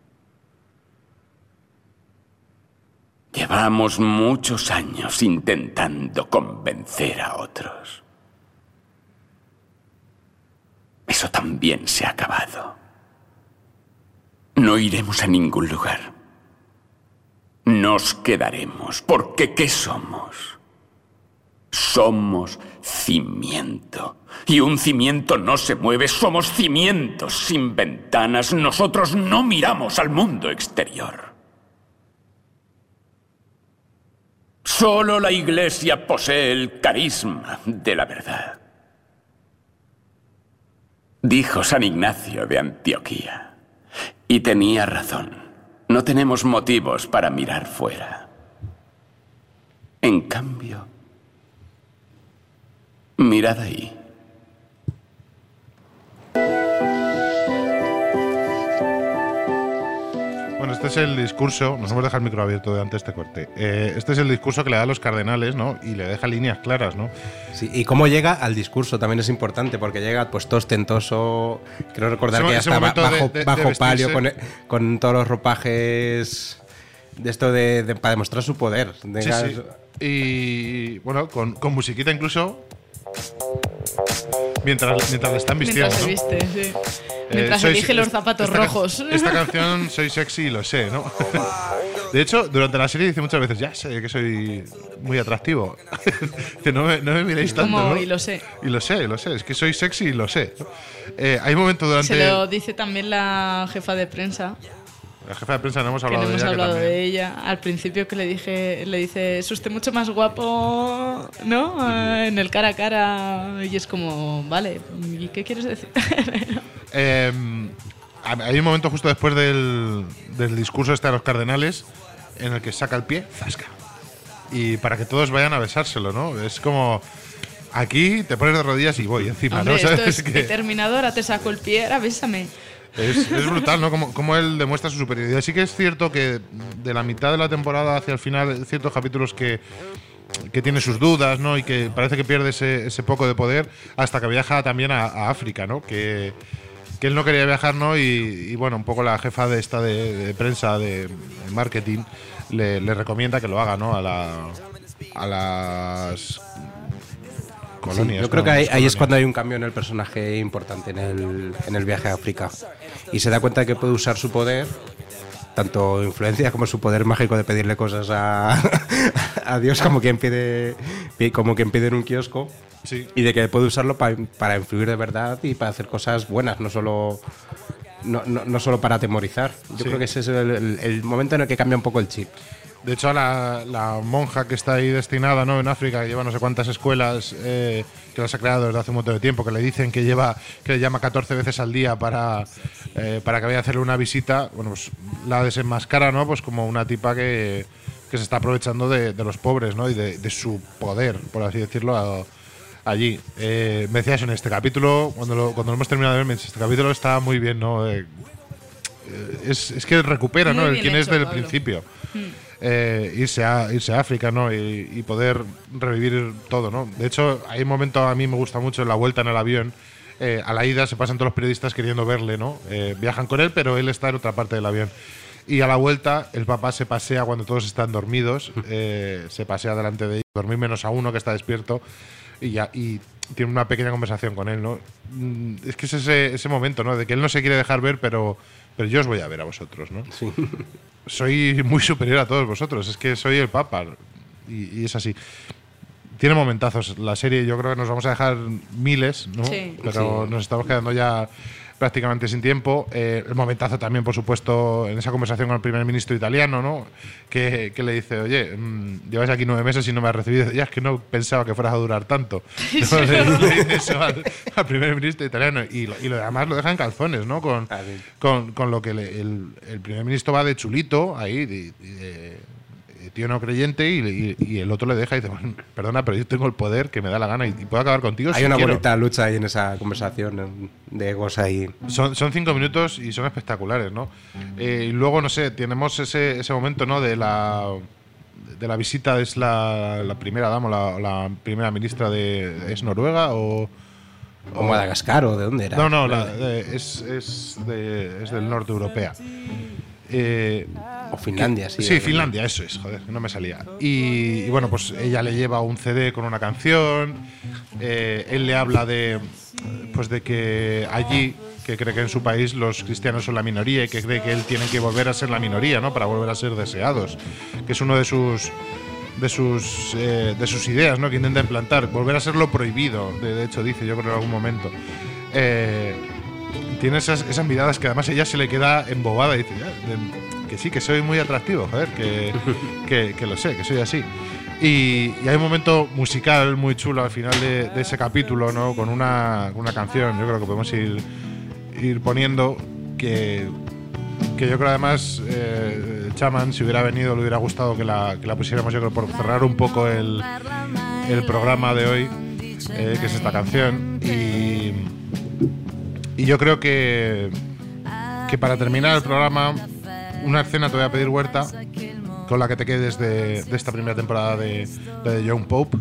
Llevamos muchos años intentando convencer a otros. Eso también se ha acabado. No iremos a ningún lugar. Nos quedaremos, porque ¿qué somos? Somos cimiento. Y un cimiento no se mueve, somos cimientos sin ventanas. Nosotros no miramos al mundo exterior. Solo la Iglesia posee el carisma de la verdad. Dijo San Ignacio de Antioquía. Y tenía razón. No tenemos motivos para mirar fuera. En cambio, mirad ahí. Bueno, este es el discurso, nos hemos dejado el micro abierto durante este corte. Este es el discurso que le da a los cardenales, ¿no? Y le deja líneas claras, ¿no? Sí, y cómo llega al discurso también es importante, porque llega pues todo ostentoso. Creo recordar que ya estaba bajo palio, con todos los ropajes de esto para demostrar su poder. Sí, sí. Y bueno, con musiquita incluso. Mientras le están vistiendo. Mientras se viste, sí. Mientras elige los zapatos rojos. Esta canción, soy sexy y lo sé, ¿no? De hecho, durante la serie dice muchas veces, ya sé que soy muy atractivo. Que no me miréis tanto, ¿no? Y lo sé. Y lo sé, es que soy sexy y lo sé. Hay un momento durante... Se lo dice también la jefa de prensa. La jefa de prensa no hemos hablado de ella. Que no hemos hablado de ella. Al principio que le dice, es usted mucho más guapo, ¿no? En el cara a cara. Y es como, vale, ¿y qué quieres decir? Hay un momento justo después del discurso este a los cardenales en el que saca el pie, zasca. Y para que todos vayan a besárselo, ¿no? Es como... Aquí te pones de rodillas y voy encima, hombre, ¿no? ¿Sabes? Esto es que Terminator, ahora te saco el pie, ahora bésame. Es brutal, ¿no? Como él demuestra su superioridad. Sí que es cierto que de la mitad de la temporada hacia el final, ciertos capítulos que tiene sus dudas, ¿no? Y que parece que pierde ese poco de poder, hasta que viaja también a África, ¿no? Que él no quería viajar, ¿no? Y bueno, un poco la jefa de esta de prensa, de marketing, le recomienda que lo haga, ¿no? A las colonias. Sí, yo creo que ahí es cuando hay un cambio en el personaje importante en el viaje a África. Y se da cuenta de que puede usar su poder tanto influencia como su poder mágico de pedirle cosas a Dios como quien pide en un kiosco. Sí. Y de que puede usarlo para influir de verdad y para hacer cosas buenas, no solo para atemorizar. Yo creo que ese es el momento en el que cambia un poco el chip. De hecho, la monja que está ahí destinada, ¿no?, en África, que lleva no sé cuántas escuelas, que las ha creado desde hace un montón de tiempo, que le dicen que le llama 14 veces al día para que vaya a hacerle una visita, bueno, pues la desenmascara, ¿no?, pues como una tipa que se está aprovechando de los pobres, ¿no?, y de su poder, por así decirlo, allí. Me decías en este capítulo, cuando lo hemos terminado de ver, este capítulo está muy bien, ¿no? Es que recupera, ¿no?, el quién es del principio. Irse a África, ¿no?, y poder revivir todo, ¿no? De hecho, hay un momento, a mí me gusta mucho, en la vuelta en el avión. A la ida se pasan todos los periodistas queriendo verle, ¿no? Viajan con él, pero él está en otra parte del avión. Y a la vuelta, el papá se pasea cuando todos están dormidos, se pasea delante de ellos, dormir menos a uno que está despierto, y tiene una pequeña conversación con él, ¿no? Es que es ese momento, ¿no?, de que él no se quiere dejar ver, pero yo os voy a ver a vosotros, ¿no? Sí. Soy muy superior a todos vosotros, es que soy el Papa, y es así. Tiene momentazos la serie, yo creo que nos vamos a dejar miles, ¿no? Sí. Pero nos estamos quedando ya prácticamente sin tiempo. El momentazo también, por supuesto, en esa conversación con el primer ministro italiano, ¿no?, que le dice, oye, lleváis aquí 9 meses y no me has recibido. Ya, es que no pensaba que fueras a durar tanto. Sí, ¿No? Le dice eso al primer ministro italiano. Y lo demás lo deja en calzones, ¿no? Con lo que el primer ministro va de chulito ahí, de tío no creyente, y el otro le deja y dice, bueno, perdona, pero yo tengo el poder que me da la gana y puedo acabar contigo. Hay una bonita lucha ahí en esa conversación de egos ahí. Son 5 minutos y son espectaculares, ¿no? Y luego, no sé, tenemos ese momento, ¿no?, de la visita, es la primera dama, la primera ministra ¿es Noruega o Madagascar o de dónde era? No, es del norte europea. O Finlandia, sí. Sí, Finlandia, eso es, joder, no me salía. Y bueno, pues ella le lleva un CD con una canción. Él le habla de que allí, que cree que en su país los cristianos son la minoría y que cree que él tiene que volver a ser la minoría, ¿no?, para volver a ser deseados, que es uno de sus ideas, ¿no?, que intenta implantar, volver a ser lo prohibido. De hecho, dice, yo creo, en algún momento. Tiene esas miradas que además ella se le queda embobada y dice, que sí, que soy muy atractivo, joder, que lo sé, que soy así. Y hay un momento musical muy chulo al final de ese capítulo, ¿no?, con una canción, yo creo que podemos ir poniendo, que yo creo además Chaman, si hubiera venido, le hubiera gustado que la pusiéramos, yo creo, por cerrar un poco el programa de hoy, que es esta canción. Y yo creo que para terminar el programa, una escena te voy a pedir, Huerta, con la que te quedes de esta primera temporada de Young Pope.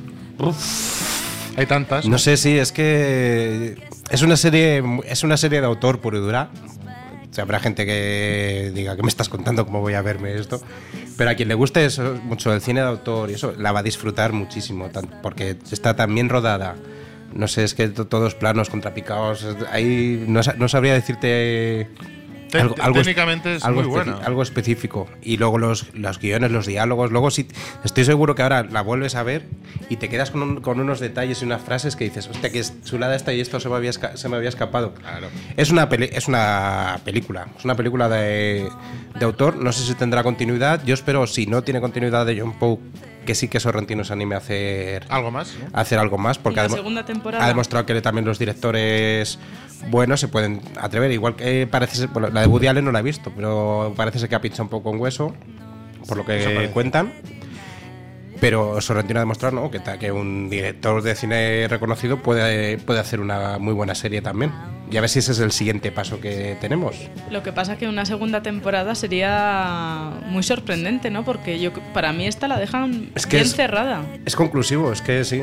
Hay tantas. No sé, sí, es que es una serie de autor puro y dura. O sea, habrá gente que diga, ¿qué me estás contando? ¿Cómo voy a verme esto? Pero a quien le guste eso, mucho el cine de autor y eso, la va a disfrutar muchísimo, porque está tan bien rodada. No sé, es que todos planos contrapicados. Ahí no sabría decirte técnicamente es muy buena. Algo específico. Y luego los guiones, los diálogos. Luego sí, estoy seguro que ahora la vuelves a ver y te quedas con unos detalles y unas frases que dices, hostia, que chulada esta y esto se me había escapado. Claro. Es una película. Es una película de autor. No sé si tendrá continuidad. Yo espero, si no tiene continuidad de John Pope, que sí que Sorrentino se anime a hacer algo más, ¿no? A hacer algo más, porque la segunda temporada ha demostrado que también los directores buenos se pueden atrever. Igual que parece ser, bueno, la de Woody Allen no la he visto, pero parece ser que ha pinchado un poco en hueso, por lo que cuentan. Pero Sorrentino ha demostrado, ¿no?, que un director de cine reconocido puede hacer una muy buena serie también. Y a ver si ese es el siguiente paso que tenemos. Lo que pasa es que una segunda temporada sería muy sorprendente, ¿no? Porque para mí esta la dejan bien cerrada. Es conclusivo, es que sí.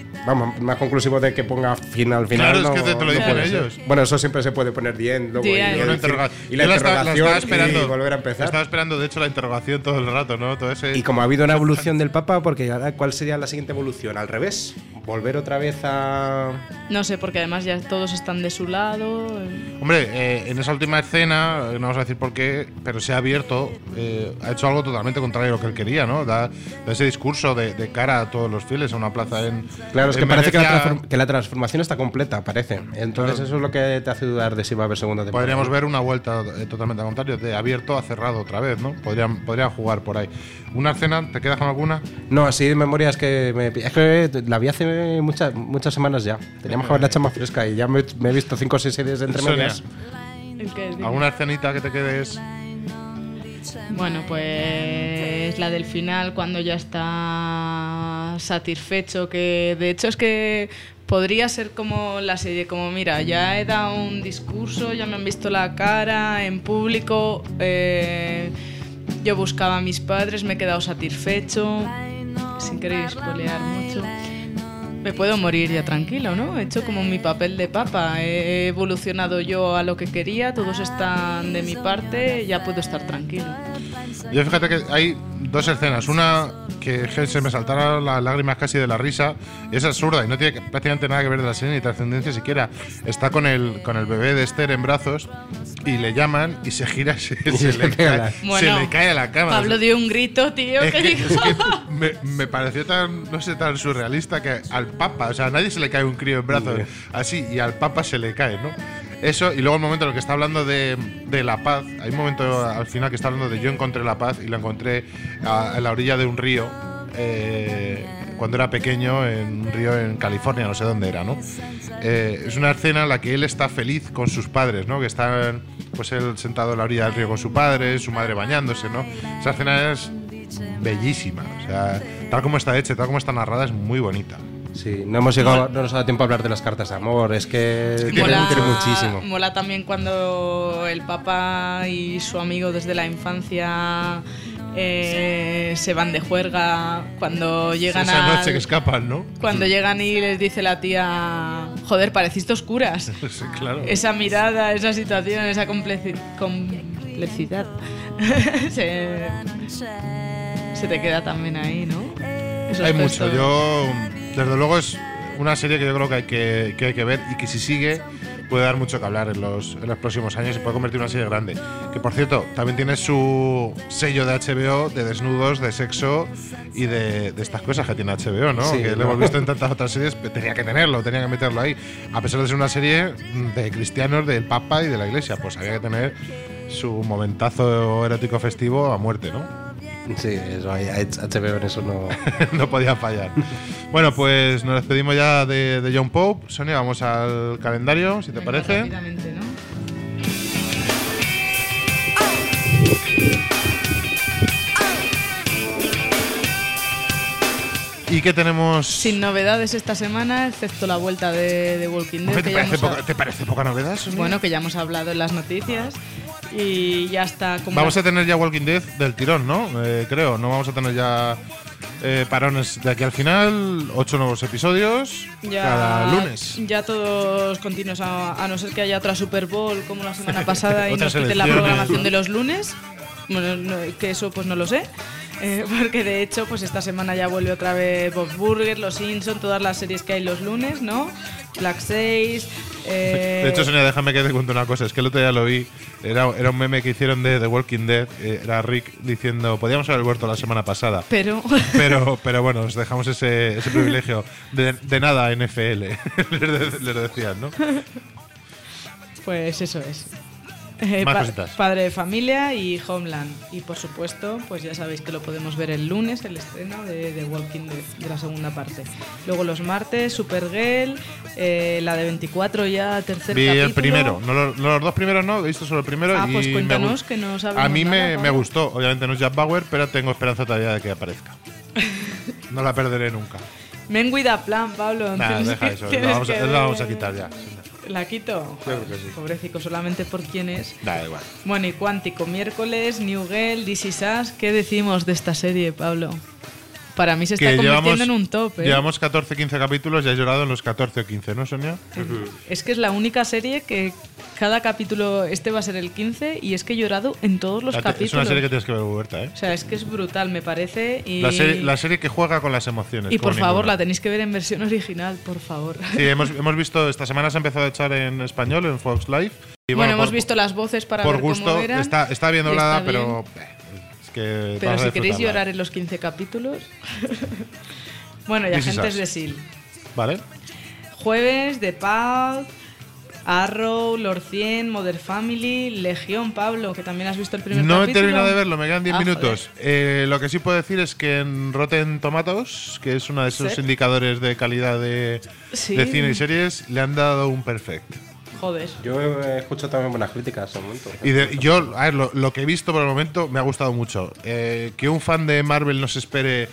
Vamos, más conclusivo de que ponga fin al final. Claro, no, es que te lo no dicen puede ser. ellos. Bueno, eso siempre se puede poner bien. Luego, Sí, y hay la una interrogación la estaba esperando, y volver a empezar. Estaba esperando, de hecho, la interrogación todo el rato, ¿no? Todo ese... Y como ha habido una evolución del Papa, porque ahora, ¿cuál sería la siguiente evolución? ¿Al revés? ¿Volver otra vez a...? No sé, porque además ya todos están de su lado. Hombre, en esa última escena, no vamos a decir por qué, pero se ha abierto, ha hecho algo totalmente contrario a lo que él quería, ¿no? Da ese discurso de cara a todos los fieles a una plaza en... Claro, es que en parece Venecia. que la transformación está completa, parece. Entonces Claro. eso es lo que te hace dudar de si va a haber segunda temporada. Podríamos ver una vuelta totalmente al contrario, de abierto a cerrado otra vez, ¿no? Podrían jugar por ahí. ¿Una escena? ¿Te quedas con alguna? No, así de memoria es que la vi hace muchas semanas ya. Teníamos que haberla hecho más fresca y ya me he visto 5 o 6 series entre Sonia, medias. ¿alguna escenita que te quedes? Bueno, pues la del final, cuando ya está satisfecho, que de hecho es que podría ser como la serie, como mira, ya he dado un discurso, ya me han visto la cara en público, yo buscaba a mis padres, me he quedado satisfecho, sin querer spoilear mucho. Me puedo morir ya tranquilo, ¿no? He hecho como mi papel de papa, he evolucionado yo a lo que quería, todos están de mi parte, ya puedo estar tranquilo. Yo fíjate que hay 2 escenas. Una que se me saltaron las lágrimas casi de la risa. Es absurda y no tiene prácticamente nada que ver de la serie ni trascendencia siquiera. Está con el bebé de Esther en brazos y le llaman y se gira y se le cae a la cama. Pablo dio un grito, tío. Es que que, dijo. es que me pareció tan, no sé, tan surrealista que al Papa, o sea, a nadie se le cae un crío en brazos así y al Papa se le cae, ¿no? Eso, y luego el momento en el que está hablando de la paz, hay un momento al final que está hablando de yo encontré la paz y la encontré a la orilla de un río, cuando era pequeño, en un río en California, no sé dónde era, ¿no? Es una escena en la que él está feliz con sus padres, ¿no? Que están, pues él sentado a la orilla del río con su padre, su madre bañándose, ¿no? Esa escena es bellísima, o sea, tal como está hecha, tal como está narrada, es muy bonita. Sí, no nos ha dado tiempo a hablar de las cartas de amor, es que tiene muchísimo. Mola también cuando el Papa y su amigo desde la infancia se van de juerga, cuando llegan esa noche que escapan, ¿no? Cuando llegan y les dice la tía, joder, pareciste oscuras. Sí, claro. Esa mirada, esa situación, esa complejidad se te queda también ahí, ¿no? Esos Hay mucho. gestos. Yo, desde luego, es una serie que yo creo que hay que ver y que si sigue puede dar mucho que hablar en los próximos años y puede convertir en una serie grande. Que, por cierto, también tiene su sello de HBO de desnudos, de sexo y de estas cosas que tiene HBO, ¿no? Sí, que lo hemos visto en tantas otras series, tenía que tenerlo, tenía que meterlo ahí. A pesar de ser una serie de cristianos, del Papa y de la Iglesia, pues había que tener su momentazo erótico festivo a muerte, ¿no? Sí, eso, HBO en eso no... no podía fallar. Bueno, pues nos despedimos ya de John Pope. Sonia, vamos al calendario, si te Venga, parece. rápidamente, ¿no? ¿Y qué tenemos? Sin novedades esta semana, excepto la vuelta de Walking Dead. Hombre, que ya hemos ¿Te parece poca novedad, Sonia? Bueno, que ya hemos hablado en las noticias y ya está. Como Vamos a tener ya Walking Dead del tirón, ¿no? Creo, no vamos a tener ya parones de aquí al final. 8 nuevos episodios cada lunes. Ya todos continuos, a no ser que haya otra Super Bowl como la semana pasada y Otras nos quiten la elecciones, programación ¿no? de los lunes. Bueno, que eso pues no lo sé. Porque de hecho, pues esta semana ya vuelve otra vez Bob's Burgers, Los Simpsons, todas las series que hay los lunes, ¿no? Black 6. De hecho, Sonia, déjame que te cuente una cosa. Es que el otro día lo vi. Era un meme que hicieron de The Walking Dead. Era Rick diciendo: podíamos haber vuelto la semana pasada. Pero bueno, os dejamos ese privilegio. De nada, NFL. les decían, ¿no? Pues eso es. Más cositas. Padre de Familia y Homeland. Y por supuesto, pues ya sabéis que lo podemos ver el lunes, el estreno de Walking Dead, de la segunda parte. Luego los martes, Supergirl, la de 24 ya, tercer Vi capítulo. el primero, no los 2 primeros no, he visto solo el primero. Ah, y pues cuéntanos, que no sabemos a mí nada, me gustó, obviamente no es Jack Bauer, pero tengo esperanza todavía de que aparezca. No la perderé nunca. Men with a plan, Pablo. Nada, Tienes deja que- eso, tienes que la vamos a ver. quitar ya. ¿La quito? Yo creo que sí. Pobrecito, solamente por quién es. Da igual. Bueno, y Cuántico, miércoles, New Girl, This Is Us. ¿Qué decimos de esta serie, Pablo? Para mí se está convirtiendo en un top. Llevamos 14-15 capítulos y has llorado en los 14 o 15, ¿no, Sonia? Es que es la única serie que cada capítulo, este va a ser el 15, y es que he llorado en todos los capítulos. Es una serie que tienes que ver, Huerta, ¿eh? O sea, es que es brutal, me parece. Y la serie que juega con las emociones. Y por favor, la tenéis que ver en versión original, por favor. Sí, hemos visto, esta semana se ha empezado a echar en español, en Fox Live. Y bueno, hemos visto las voces para por ver gusto, cómo eran. Está bien doblada, pero es que pero si queréis llorar en los 15 capítulos. Bueno, y Agentes de S.H.I.E.L.D. Vale. Jueves, The Pulp, Arrow, Lord 100, Modern Family, Legión, Pablo, que también has visto el primer capítulo. No he terminado de verlo, me quedan 10 minutos. Lo que sí puedo decir es que en Rotten Tomatoes, que es uno de esos indicadores de calidad de cine y series, le han dado un perfect. Joder. Yo he escuchado también buenas críticas en el momento. Y yo, a ver, lo que he visto por el momento me ha gustado mucho. Que un fan de Marvel no se espere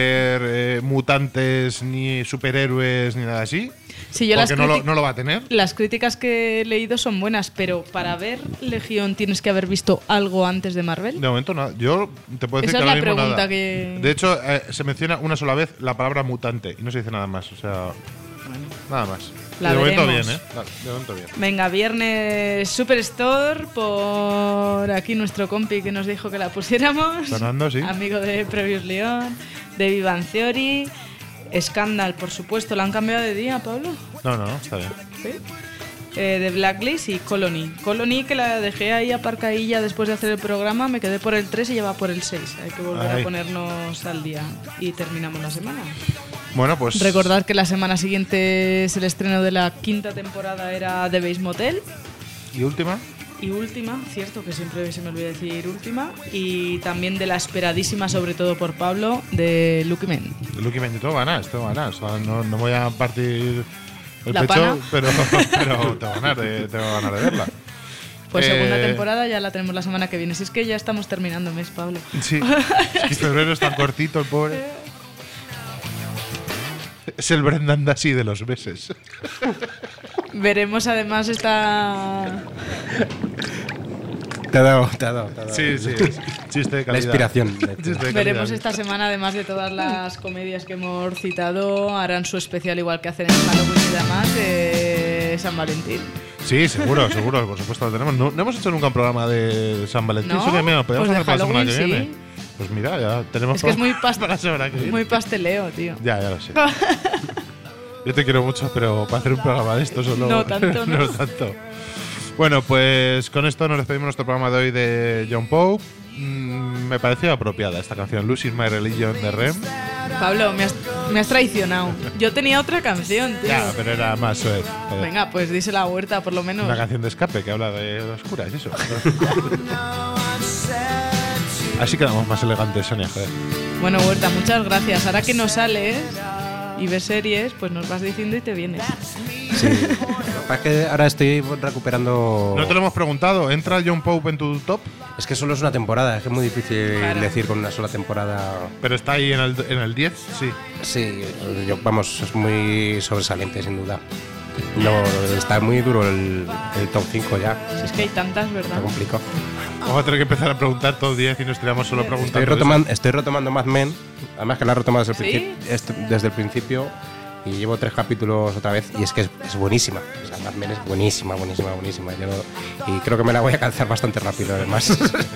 ver mutantes, ni superhéroes, ni nada así. Sí, yo porque no lo va a tener. Las críticas que he leído son buenas, pero para ver Legión tienes que haber visto algo antes de Marvel. De momento nada. Yo te puedo decir esa que es ahora la mismo pregunta nada. que… De hecho, se menciona una sola vez la palabra mutante y no se dice nada más. O sea, nada más. La de momento veremos. bien, ¿eh? De momento bien. Venga, viernes Superstore, por aquí nuestro compi que nos dijo que la pusiéramos. Fernando, sí. Amigo de Previously On, de Big Bang Theory, Scandal, por supuesto. ¿La han cambiado de día, Pablo? No, está bien. ¿Sí? De Blacklist y Colony. Colony, que la dejé ahí aparcadilla después de hacer el programa, me quedé por el 3 y ya va por el 6. Hay que volver a ponernos al día y terminamos la semana. Bueno, pues… Recordad que la semana siguiente es el estreno de la 5ª temporada, era The Base Motel. ¿Y última? Y última, cierto, que siempre se me olvida decir última. Y también de la esperadísima, sobre todo por Pablo, de Lucky Men. Lucky Men, todo ganas. O sea, no voy a partir el ¿La pecho, pana? pero tengo ganas de verla. Pues segunda temporada ya la tenemos la semana que viene. Si es que ya estamos terminando el mes, Pablo. Sí, es que febrero es tan cortito, el pobre. Es el Brendan Dassey de los meses. Veremos además esta… Te ha dado. Sí, chiste de calidad. La inspiración. Veremos esta semana, además de todas las comedias que hemos citado, harán su especial igual que hacen en Halloween y demás, de San Valentín. Sí, seguro, por supuesto lo tenemos. No hemos hecho nunca un programa de San Valentín. ¿No? Eso que mira, podemos Pues de hacer para la semana que Halloween, viene. Pues mira, ya tenemos es que es muy, para la semana que viene. muy pasteleo, tío. Ya lo sé. Yo te quiero mucho, pero para hacer un programa de esto solo… No tanto, ¿no? No tanto. Bueno, pues con esto nos despedimos nuestro programa de hoy de John Pope. Me pareció apropiada esta canción, Losing My Religion de Rem. Pablo, me has traicionado. Yo tenía otra canción, tío. Ya, pero era más suave. Venga, pues díselo a Huerta, por lo menos. Una canción de escape que habla de oscuras, eso. Así quedamos más elegantes, Sonia, joder. Bueno, Huerta, muchas gracias. Ahora que no sales y ves series, pues nos vas diciendo y te vienes. Sí. Es que ahora estoy recuperando… No te lo hemos preguntado. ¿Entra John Pope en tu top? Es que solo es una temporada, es que es muy difícil decir con una sola temporada. Pero está ahí en el 10, sí. Sí, vamos, es muy sobresaliente, sin duda. No, está muy duro el top 5 ya. Si es que hay tantas, ¿verdad? Está complicado. Vamos a tener que empezar a preguntar todo 10 y nos tiramos solo preguntando. Estoy retomando Mad Men, además que la he retomado ¿Sí? desde el principio. Y llevo 3 capítulos otra vez y es que es buenísima. O sea, Mad Men es buenísima. Y creo que me la voy a calzar bastante rápido, además.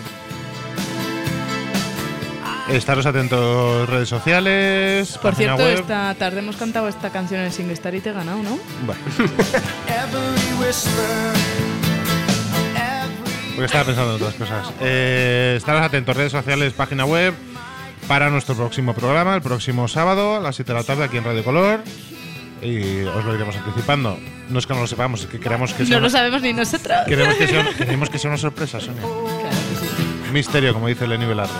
Estaros atentos, redes sociales. Por página cierto, web. esta tarde hemos cantado esta canción en SingStar y te he ganado, ¿no? Bueno. Porque estaba pensando en otras cosas. Estaros atentos, redes sociales, página web. Para nuestro próximo programa, el próximo sábado a las 7 de la tarde aquí en Radio Color. Y os lo iremos anticipando. No es que no lo sepamos, es que queremos que sea… No lo sabemos ni nosotros. Queremos que sea una sorpresa, Sonia. Misterio, como dice Lenny Velarde.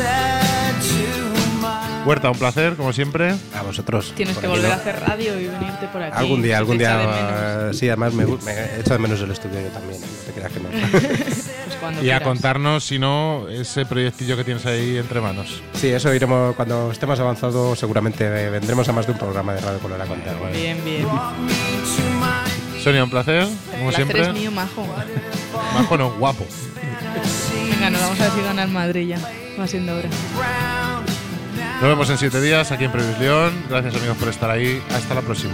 Huerta, un placer, como siempre. A vosotros. Tienes que volver a hacer radio y venirte por aquí. Algún día. Sí, además me echo de menos el estudio yo también, no te creas que no. Pues cuando Y quieras. a contarnos, si no, ese proyectillo que tienes ahí entre manos. Sí, eso iremos, cuando esté más avanzado, seguramente vendremos a más de un programa de Radio Color a contar. Bien, bien. Sonia, un placer, como El placer siempre. es mío, majo. Majo no, guapo. Venga, nos vamos a ver si gana el Madrid ya. Va siendo hora. Nos vemos en 7 días aquí en Previs León. Gracias, amigos, por estar ahí. Hasta la próxima.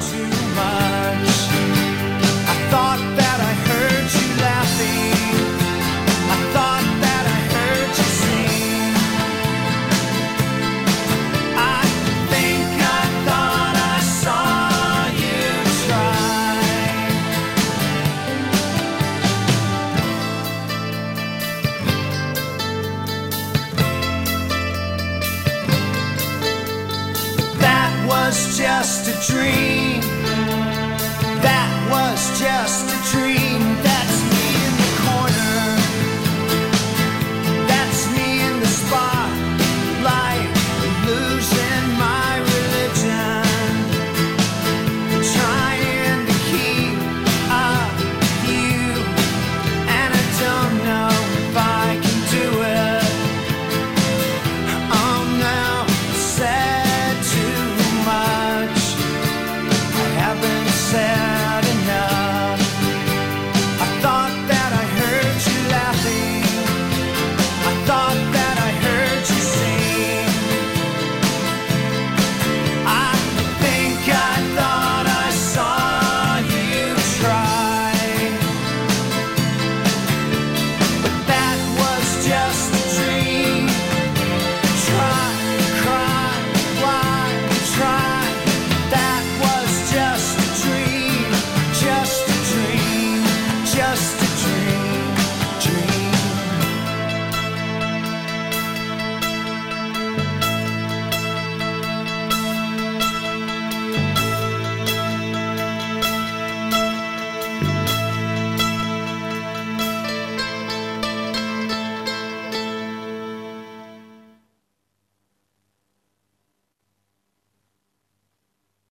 Just a dream, that was just